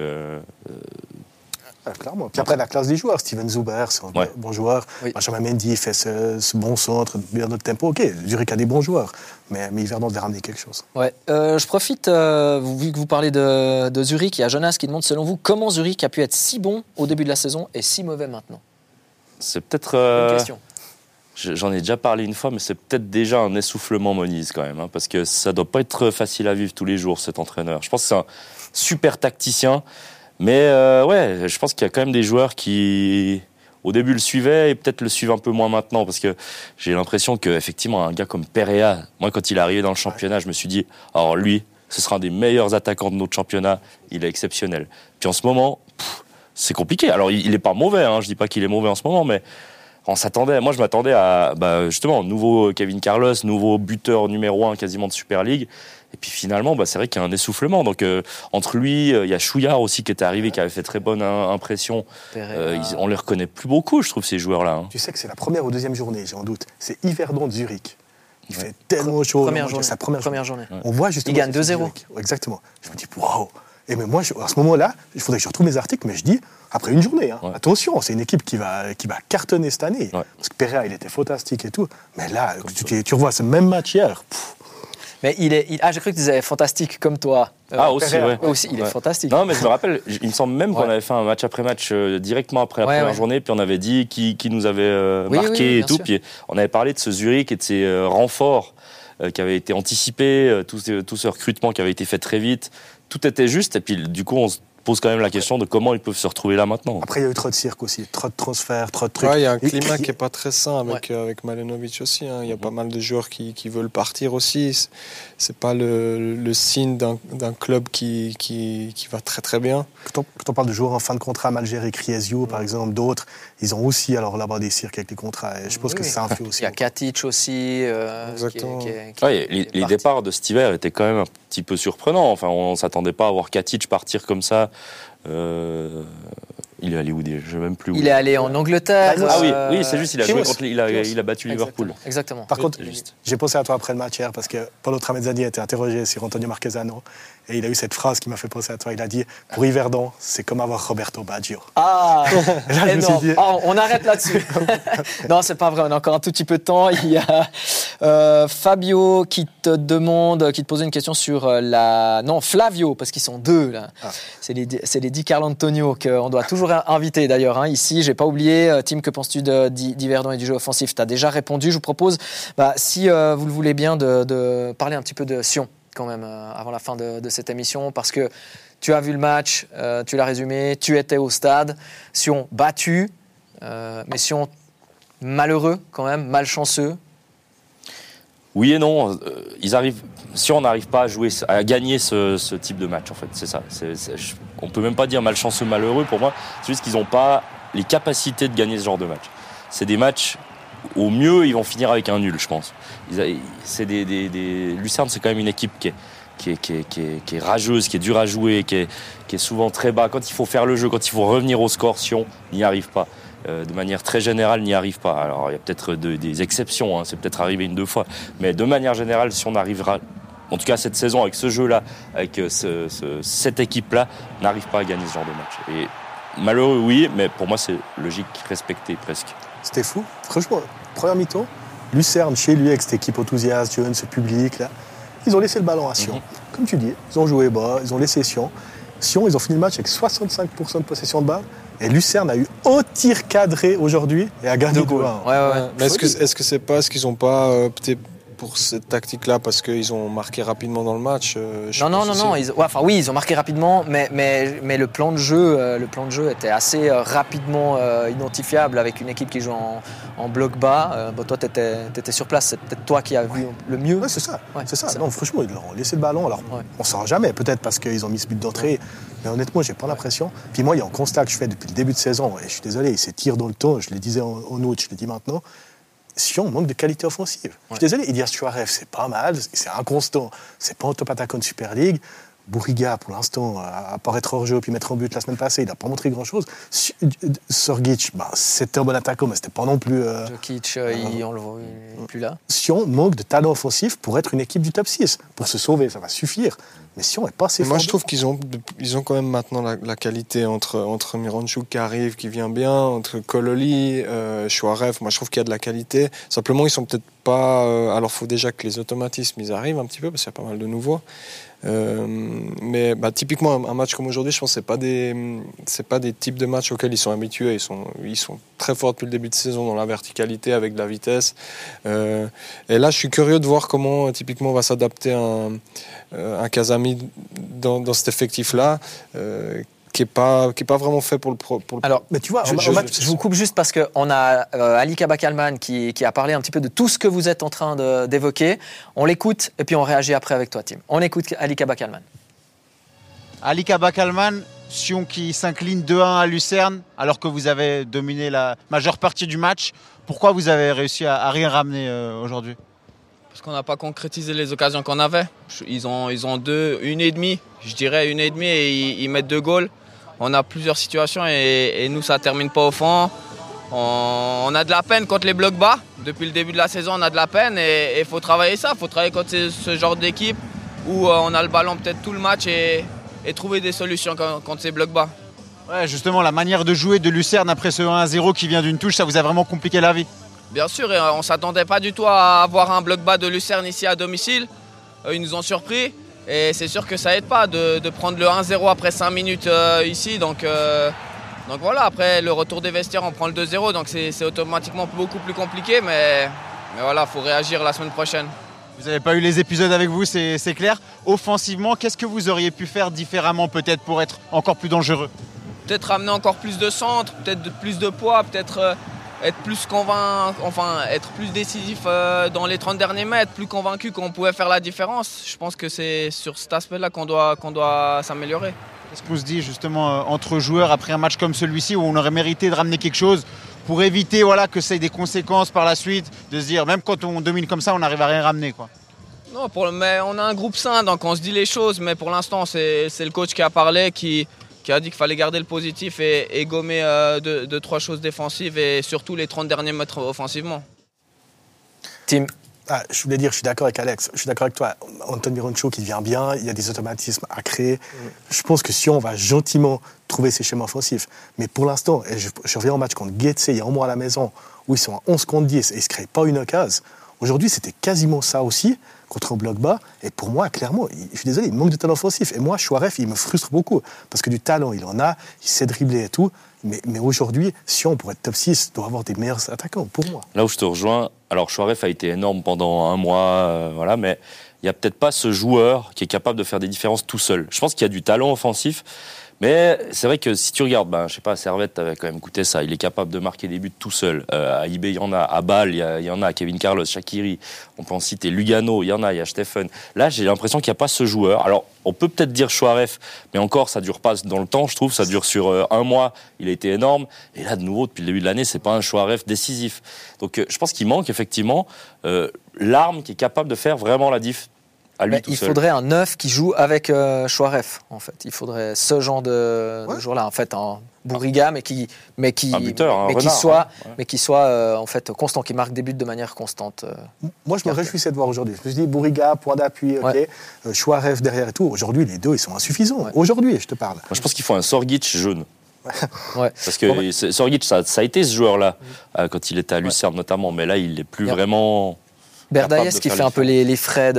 Clairement. Puis après, la classe des joueurs, Steven Zuber, c'est un bon joueur. Benjamin Mendy fait ce bon centre, bien notre tempo. Ok, Zurich a des bons joueurs, mais Yverdon devait ramener quelque chose. Ouais. Je profite, vu que vous parlez de Zurich, il y a Jonas qui demande, selon vous, comment Zurich a pu être si bon au début de la saison et si mauvais maintenant ? C'est peut-être... Une question. J'en ai déjà parlé une fois, mais c'est peut-être déjà un essoufflement Moniz quand même, hein, parce que ça doit pas être facile à vivre tous les jours, cet entraîneur. Je pense que c'est un super tacticien. Mais je pense qu'il y a quand même des joueurs qui, au début, le suivaient et peut-être le suivent un peu moins maintenant. Parce que j'ai l'impression qu'effectivement, un gars comme Perea, moi, quand il est arrivé dans le championnat, je me suis dit, alors lui, ce sera un des meilleurs attaquants de notre championnat. Il est exceptionnel. Puis en ce moment, c'est compliqué. Alors, il n'est pas mauvais, hein, je ne dis pas qu'il est mauvais en ce moment, mais moi, je m'attendais à, justement, nouveau Kevin Carlos, nouveau buteur numéro 1 quasiment de Super League. Et puis finalement, c'est vrai qu'il y a un essoufflement. Donc entre lui, il y a Chouillard aussi qui était arrivé, qui avait fait très bonne impression. On les reconnaît plus beaucoup, je trouve, ces joueurs-là. Hein. Tu sais que c'est la première ou deuxième journée, j'ai en doute. C'est Yverdon de Zurich. Il fait tellement chaud. Première journée. On voit justement. Il gagne 2-0. Exactement. Je me dis, waouh. Et mais moi, à ce moment-là, il faudrait que je retrouve mes articles, mais je dis, après une journée, attention, c'est une équipe qui va cartonner cette année. Parce que Perea, il était fantastique et tout. Mais là, tu revois ce même match hier. Mais j'ai cru que tu disais fantastique comme toi. Aussi, ouais. Aussi, il est fantastique. Non, mais je me rappelle, il me semble même qu'on avait fait un match après match directement après la première journée, puis on avait dit qui nous avait marqué et tout. Sûr. Puis on avait parlé de ce Zurich et de ces renforts qui avaient été anticipés, tout ce recrutement qui avait été fait très vite. Tout était juste, et puis du coup, on se pose quand même la question de comment ils peuvent se retrouver là maintenant. Après, il y a eu trop de cirque aussi, trop de transferts, trop de trucs. Il y a un climat qui n'est pas très sain avec Malenovic aussi. Hein. Il y a pas mal de joueurs qui veulent partir aussi. C'est pas le signe d'un club qui va très très bien. Quand on parle de joueurs en fin de contrat, Malgeri, Kriesiu par exemple, d'autres, ils ont aussi alors là-bas des cirques avec les contrats. Et je pense que ça influe aussi. Il y a Katic aussi. Exactement. Les départs de cet hiver étaient quand même un petit peu surprenants. Enfin, on ne s'attendait pas à voir Katic partir comme ça. Il est allé où déjà ? Je sais même plus où. Il est allé en Angleterre. Oui, c'est juste, il a battu Liverpool. Exactement. Par contre, j'ai pensé à toi après le match hier parce que Paolo Tramezzani a été interrogé sur Antonio Marchesano et il a eu cette phrase qui m'a fait penser à toi. Il a dit, pour Yverdon, c'est comme avoir Roberto Baggio. Ah, énorme. On arrête là-dessus. Non, c'est pas vrai, on a encore un tout petit peu de temps. Il y a Fabio qui te posait une question sur Flavio, parce qu'ils sont deux là. C'est les 10 Carl Antonio qu'on doit toujours inviter d'ailleurs. Ici, j'ai pas oublié. Tim, que penses-tu d'Yverdon et du jeu offensif? Tu as déjà répondu. Je vous propose, si vous le voulez bien, de parler un petit peu de Sion quand même avant la fin de cette émission, parce que tu as vu le match, tu l'as résumé, tu étais au stade. Sion battu, mais Sion malheureux quand même, malchanceux. Oui et non. Sion n'arrive pas à gagner ce type de match, en fait. C'est ça. On peut même pas dire malchanceux, malheureux. Pour moi, c'est juste qu'ils n'ont pas les capacités de gagner ce genre de match. C'est des matchs, au mieux, ils vont finir avec un nul, je pense. Lucerne, c'est quand même une équipe qui est rageuse, qui est dure à jouer, qui est souvent très bas. Quand il faut faire le jeu, quand il faut revenir au score, Sion n'y arrive pas. De manière très générale, n'y arrive pas. Alors, il y a peut-être des exceptions, c'est peut-être arrivé 1-2 fois. Mais de manière générale, si on arrivera, en tout cas cette saison, avec ce jeu-là, avec cette équipe-là, n'arrive pas à gagner ce genre de match. Et malheureux, oui, mais pour moi, c'est logique, respecté presque. C'était fou. Franchement, première mi-temps, Lucerne, chez lui, avec cette équipe enthousiaste, jeune, ce public-là, ils ont laissé le ballon à Sion. Comme tu dis, ils ont joué bas, ils ont laissé Sion. Sion, ils ont fini le match avec 65% de possession de balle. Et Lucerne a eu un tir cadré aujourd'hui et a gagné 2-1. Ouais. Mais est-ce que c'est pas ce qu'ils n'ont pas opté pour cette tactique-là parce qu'ils ont marqué rapidement dans le match? Non. Ils ont marqué rapidement, mais le plan de jeu était assez rapidement identifiable avec une équipe qui joue en bloc bas. Toi, t'étais sur place, c'est peut-être toi qui as vu le mieux. Ouais, c'est ça. Non, franchement, ils leur ont laissé le ballon. Alors, on ne saura jamais, peut-être parce qu'ils ont mis ce but d'entrée. Mais honnêtement, j'ai pas l'impression. Puis moi, il y a un constat que je fais depuis le début de saison, et je suis désolé, ils s'étirent dans le temps. Je le disais en août, je le dis maintenant. Sion manque de qualité offensive. Je suis désolé, Ilyas Chouarev, c'est pas mal, c'est inconstant. C'est pas un top attaquant de Super League. Bouriga, pour l'instant, à part être hors jeu puis mettre en but la semaine passée, il n'a pas montré grand-chose. Sorgic, c'était un bon attaquant, mais c'était pas non plus... Jokic, il n'est plus là. Sion manque de talent offensif pour être une équipe du top 6. Pour se sauver, ça va suffire. Mais Sion n'est pas assez fort. Moi, je trouve qu'ils ont quand même maintenant la qualité entre Miranchuk qui arrive, qui vient bien, entre Kololi, Chouarev. Moi, je trouve qu'il y a de la qualité. Simplement, ils sont peut-être pas... alors, il faut déjà que les automatismes, ils arrivent un petit peu, parce qu'il y a pas mal de nouveaux. Mais typiquement un match comme aujourd'hui, je pense que c'est pas des types de matchs auxquels ils sont habitués. Ils sont très forts depuis le début de saison dans la verticalité avec de la vitesse. Et là, je suis curieux de voir comment typiquement va s'adapter un Casami dans cet effectif-là. Qui est pas vraiment fait pour le Alors, mais tu vois, je vous coupe juste parce qu'on a Ali Kabakalman qui a parlé un petit peu de tout ce que vous êtes en train d'évoquer. On l'écoute et puis on réagit après avec toi, Tim. On écoute Ali Kabakalman. Ali Kabakalman, Sion qui s'incline 2-1 à Lucerne alors que vous avez dominé la majeure partie du match. Pourquoi vous avez réussi à rien ramener aujourd'hui? Parce qu'on n'a pas concrétisé les occasions qu'on avait. Ils ont une et demie, et ils mettent 2 goals. On a plusieurs situations et nous, ça ne termine pas au fond. On a de la peine contre les blocs bas. Depuis le début de la saison, on a de la peine et il faut travailler ça. Il faut travailler contre ce genre d'équipe où on a le ballon peut-être tout le match et trouver des solutions contre ces blocs bas. Ouais, justement, la manière de jouer de Lucerne après ce 1-0 qui vient d'une touche, ça vous a vraiment compliqué la vie? Bien sûr, et on ne s'attendait pas du tout à avoir un bloc bas de Lucerne ici à domicile. Ils nous ont surpris et c'est sûr que ça aide pas de prendre le 1-0 après 5 minutes ici. Donc voilà, après le retour des vestiaires, on prend le 2-0, donc c'est automatiquement beaucoup plus compliqué. Mais voilà, il faut réagir la semaine prochaine. Vous n'avez pas eu les épisodes avec vous, c'est clair. Offensivement, qu'est-ce que vous auriez pu faire différemment peut-être pour être encore plus dangereux? Peut-être ramener encore plus de centres, peut-être plus de poids, peut-être... être plus décisif dans les 30 derniers mètres, plus convaincu qu'on pouvait faire la différence. Je pense que c'est sur cet aspect-là qu'on doit s'améliorer. Qu'est-ce qu'on se dit justement entre joueurs après un match comme celui-ci où on aurait mérité de ramener quelque chose pour éviter que ça ait des conséquences par la suite, de se dire même quand on domine comme ça, on n'arrive à rien ramener, quoi. Non, mais on a un groupe sain, donc on se dit les choses, mais pour l'instant c'est le coach qui a parlé, qui a dit qu'il fallait garder le positif et gommer 2-3 choses défensives et surtout les 30 derniers mètres offensivement. Tim. Je voulais dire, je suis d'accord avec Alex, je suis d'accord avec toi. Anton Miranchuk qui vient bien, il y a des automatismes à créer. Je pense que Sion va gentiment trouver ses schémas offensifs. Mais pour l'instant, et je reviens au match contre Getse il y a un mois à la maison, où ils sont à 11 contre 10 et ils ne se créent pas une occasion. Aujourd'hui, c'était quasiment ça aussi, contre un bloc bas. Et pour moi, clairement, je suis désolé, il manque de talent offensif. Et moi, Chouaref, il me frustre beaucoup. Parce que du talent, il en a, il sait dribbler et tout. Mais aujourd'hui, Sion, pour être top 6, doit avoir des meilleurs attaquants, pour moi. Là où je te rejoins, alors Chouaref a été énorme pendant un mois, voilà, mais il n'y a peut-être pas ce joueur qui est capable de faire des différences tout seul. Je pense qu'il y a du talent offensif, mais c'est vrai que si tu regardes, je sais pas, Servette avait quand même coûté ça, il est capable de marquer des buts tout seul. À IB, il y en a, à Bâle, il y en a, Kevin Carlos, Shaqiri, on peut en citer, Lugano, il y en a Stephen. Là, j'ai l'impression qu'il n'y a pas ce joueur. Alors, on peut peut-être dire Chouaref, mais encore, ça dure pas dans le temps, je trouve, ça dure sur un mois, il a été énorme. Et là, de nouveau, depuis le début de l'année, c'est pas un Chouaref décisif. Donc, je pense qu'il manque effectivement l'arme qui est capable de faire vraiment la diff. Il faudrait un 9 qui joue avec Chouaref, en fait. Il faudrait ce genre de joueur-là, en fait, un Bouriga, mais qui soit en fait constant, qui marque des buts de manière constante. Moi, je me réjouissais de voir aujourd'hui. Je me suis dit, Bouriga, point d'appui, Chouaref derrière et tout. Aujourd'hui, les deux, ils sont insuffisants. Ouais. Aujourd'hui, je te parle. Moi, je pense qu'il faut un Sorgic jaune. Parce que Sorgic, ça a été ce joueur-là, quand il était à Lucerne notamment, mais là, il n'est plus vraiment... Berdaïs qui fait un peu les frais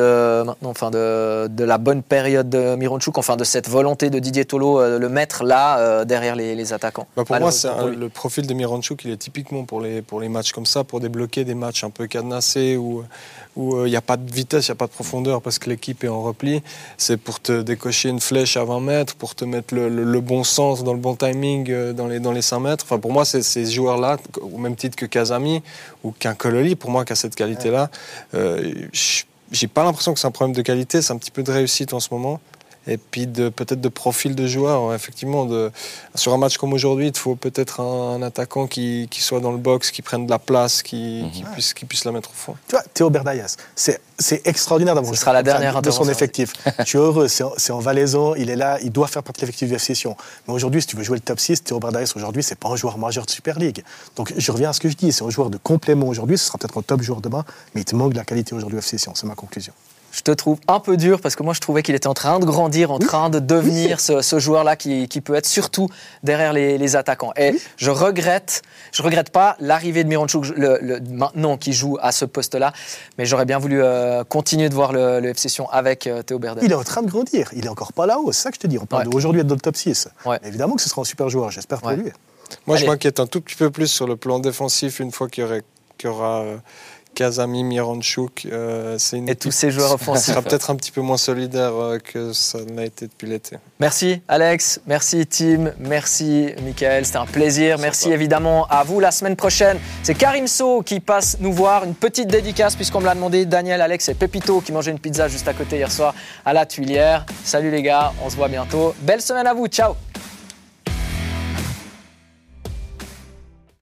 de la bonne période de Mironchuk, enfin de cette volonté de Didier Tolo le mettre là derrière les attaquants. Pour moi, le profil de Mironchuk, il est typiquement pour les matchs comme ça, pour débloquer des matchs un peu cadenassés où il n'y a pas de vitesse, il n'y a pas de profondeur parce que l'équipe est en repli. C'est pour te décocher une flèche à 20 mètres, pour te mettre le bon sens dans le bon timing dans les 5 mètres. Enfin, pour moi, c'est ces joueurs-là, au même titre que Casami ou qu'un Kololi, pour moi, qui a cette qualité-là. J'ai pas l'impression que c'est un problème de qualité, c'est un petit peu de réussite en ce moment. Et puis peut-être de profil de joueur. Effectivement, sur un match comme aujourd'hui, il faut peut-être un attaquant qui soit dans le box, qui prenne de la place, qui puisse la mettre au fond. Tu vois, Théo Berdaïas, c'est extraordinaire d'avoir ce sera la dernière de son effectif. Je suis heureux, c'est en Valaisan, il est là, il doit faire partie de l'effectif du FC Sion. Mais aujourd'hui, si tu veux jouer le top 6, Théo Berdaïas aujourd'hui, c'est pas un joueur majeur de Super League. Donc je reviens à ce que je dis, c'est un joueur de complément aujourd'hui, ce sera peut-être un top joueur demain, mais il te manque de la qualité aujourd'hui au FC Sion, c'est ma conclusion. Je te trouve un peu dur parce que moi je trouvais qu'il était en train de grandir, en train de devenir ce joueur-là qui peut être surtout derrière les attaquants. Et je regrette pas l'arrivée de Mironchuk maintenant qui joue à ce poste-là, mais j'aurais bien voulu continuer de voir le FC Sion avec Théo Berdaïs. Il est en train de grandir, il est encore pas là-haut, c'est ça que je te dis. On parle d'aujourd'hui être dans le top 6. Évidemment que ce sera un super joueur, j'espère pour lui. Moi je m'inquiète un tout petit peu plus sur le plan défensif une fois qu'il y aura Casami, Mironchuk, et tous ces joueurs offensifs. Ça sera peut-être un petit peu moins solidaire que ça l'a été depuis l'été. Merci Alex, merci Tim, merci Mickaël, c'était un plaisir. Merci évidemment à vous. La semaine prochaine, c'est Karim So qui passe nous voir. Une petite dédicace puisqu'on me l'a demandé. Daniel, Alex et Pepito qui mangeaient une pizza juste à côté hier soir à la Tuilière. Salut les gars, on se voit bientôt. Belle semaine à vous, ciao.